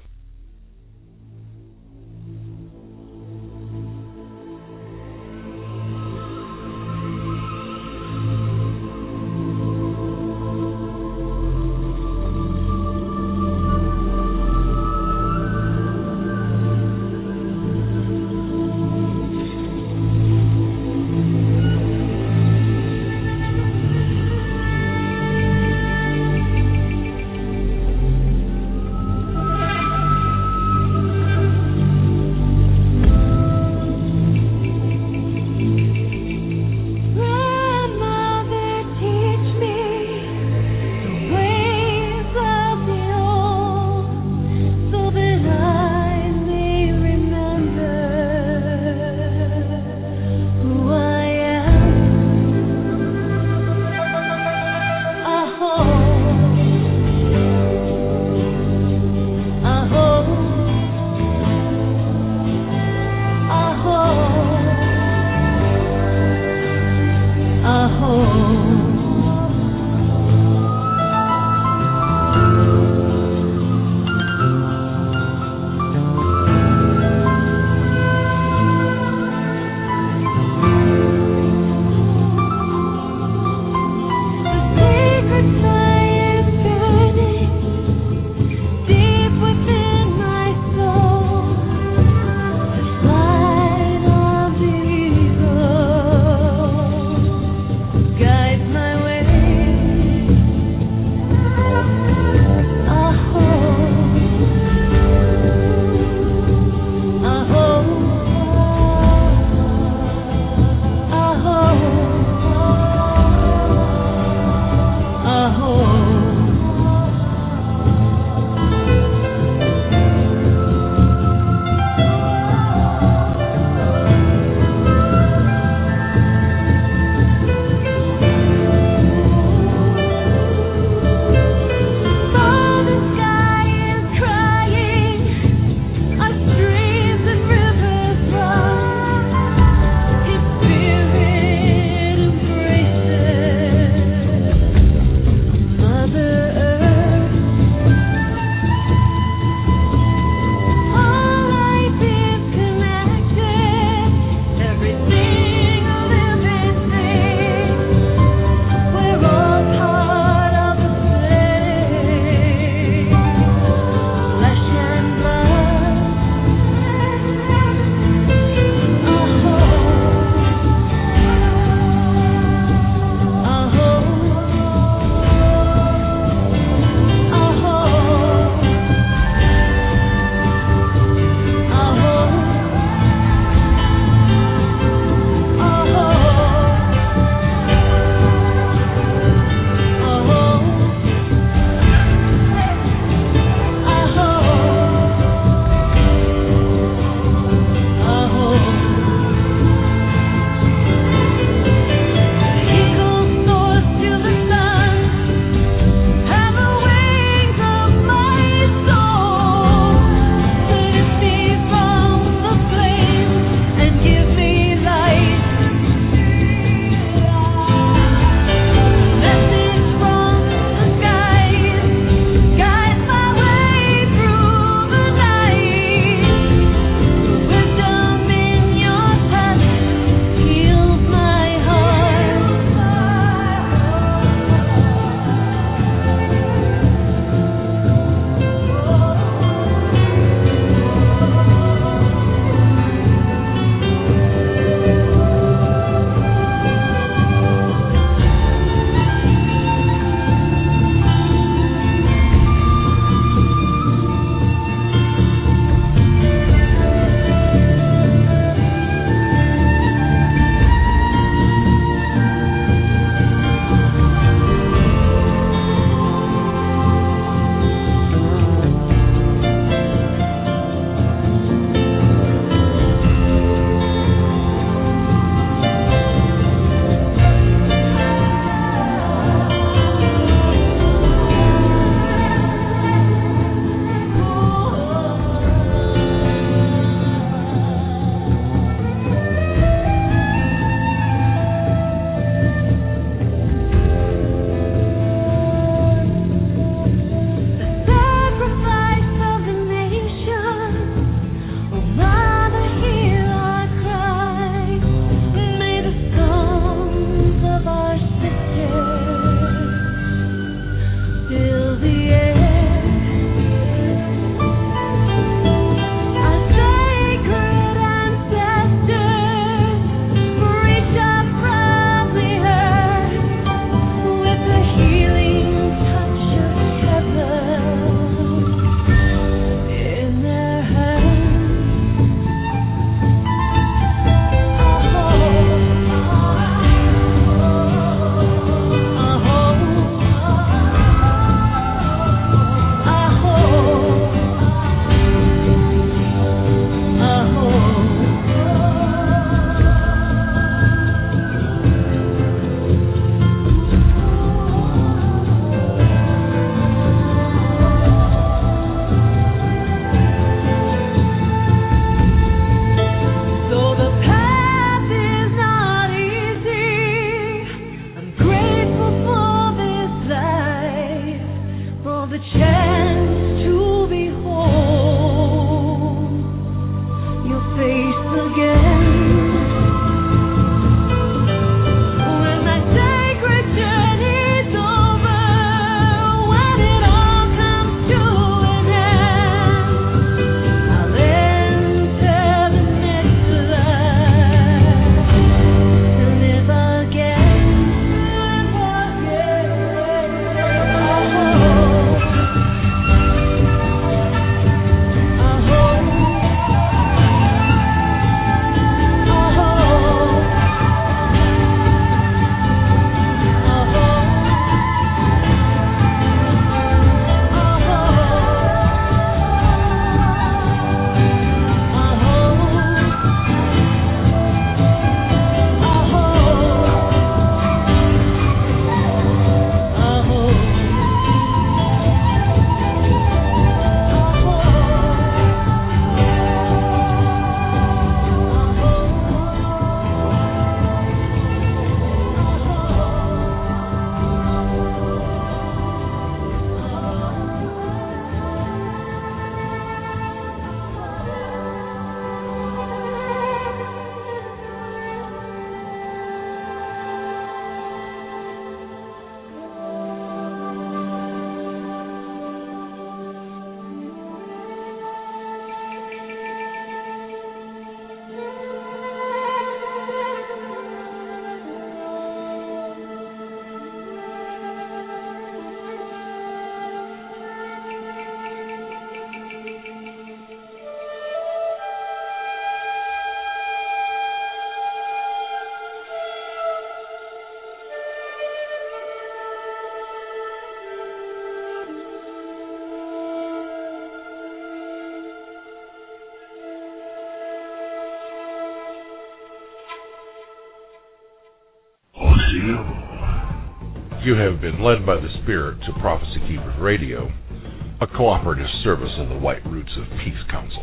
You have been led by the Spirit to Prophecy Keepers Radio, a cooperative service of the White Roots of Peace Council.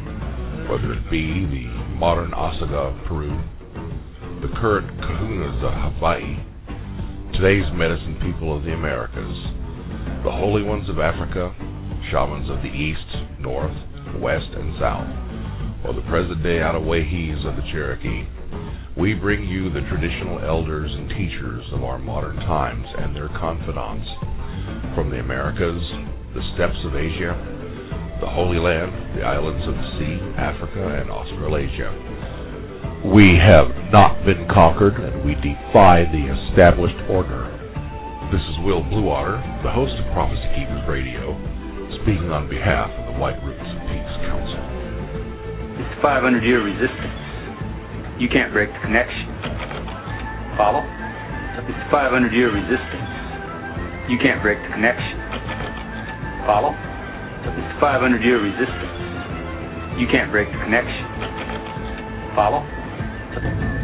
Whether it be the modern Osaga of Peru, the current Kahunas of Hawaii, today's medicine people of the Americas, the holy ones of Africa, shamans of the East, North, West, and South, or the present-day Outaouais of the Cherokee, we bring you the traditional elders and teachers of our modern times and their confidants from the Americas, the steppes of Asia, the Holy Land, the islands of the sea, Africa, and Australasia. We have not been conquered, and we defy the established order. This is Will Bluewater, the host of Prophecy Keepers Radio, speaking on behalf of the White Roots of Peace Council. It's 500-year resistance. You can't break the connection. Follow? It's 500-year resistance. You can't break the connection. Follow? It's 500-year resistance. You can't break the connection. Follow?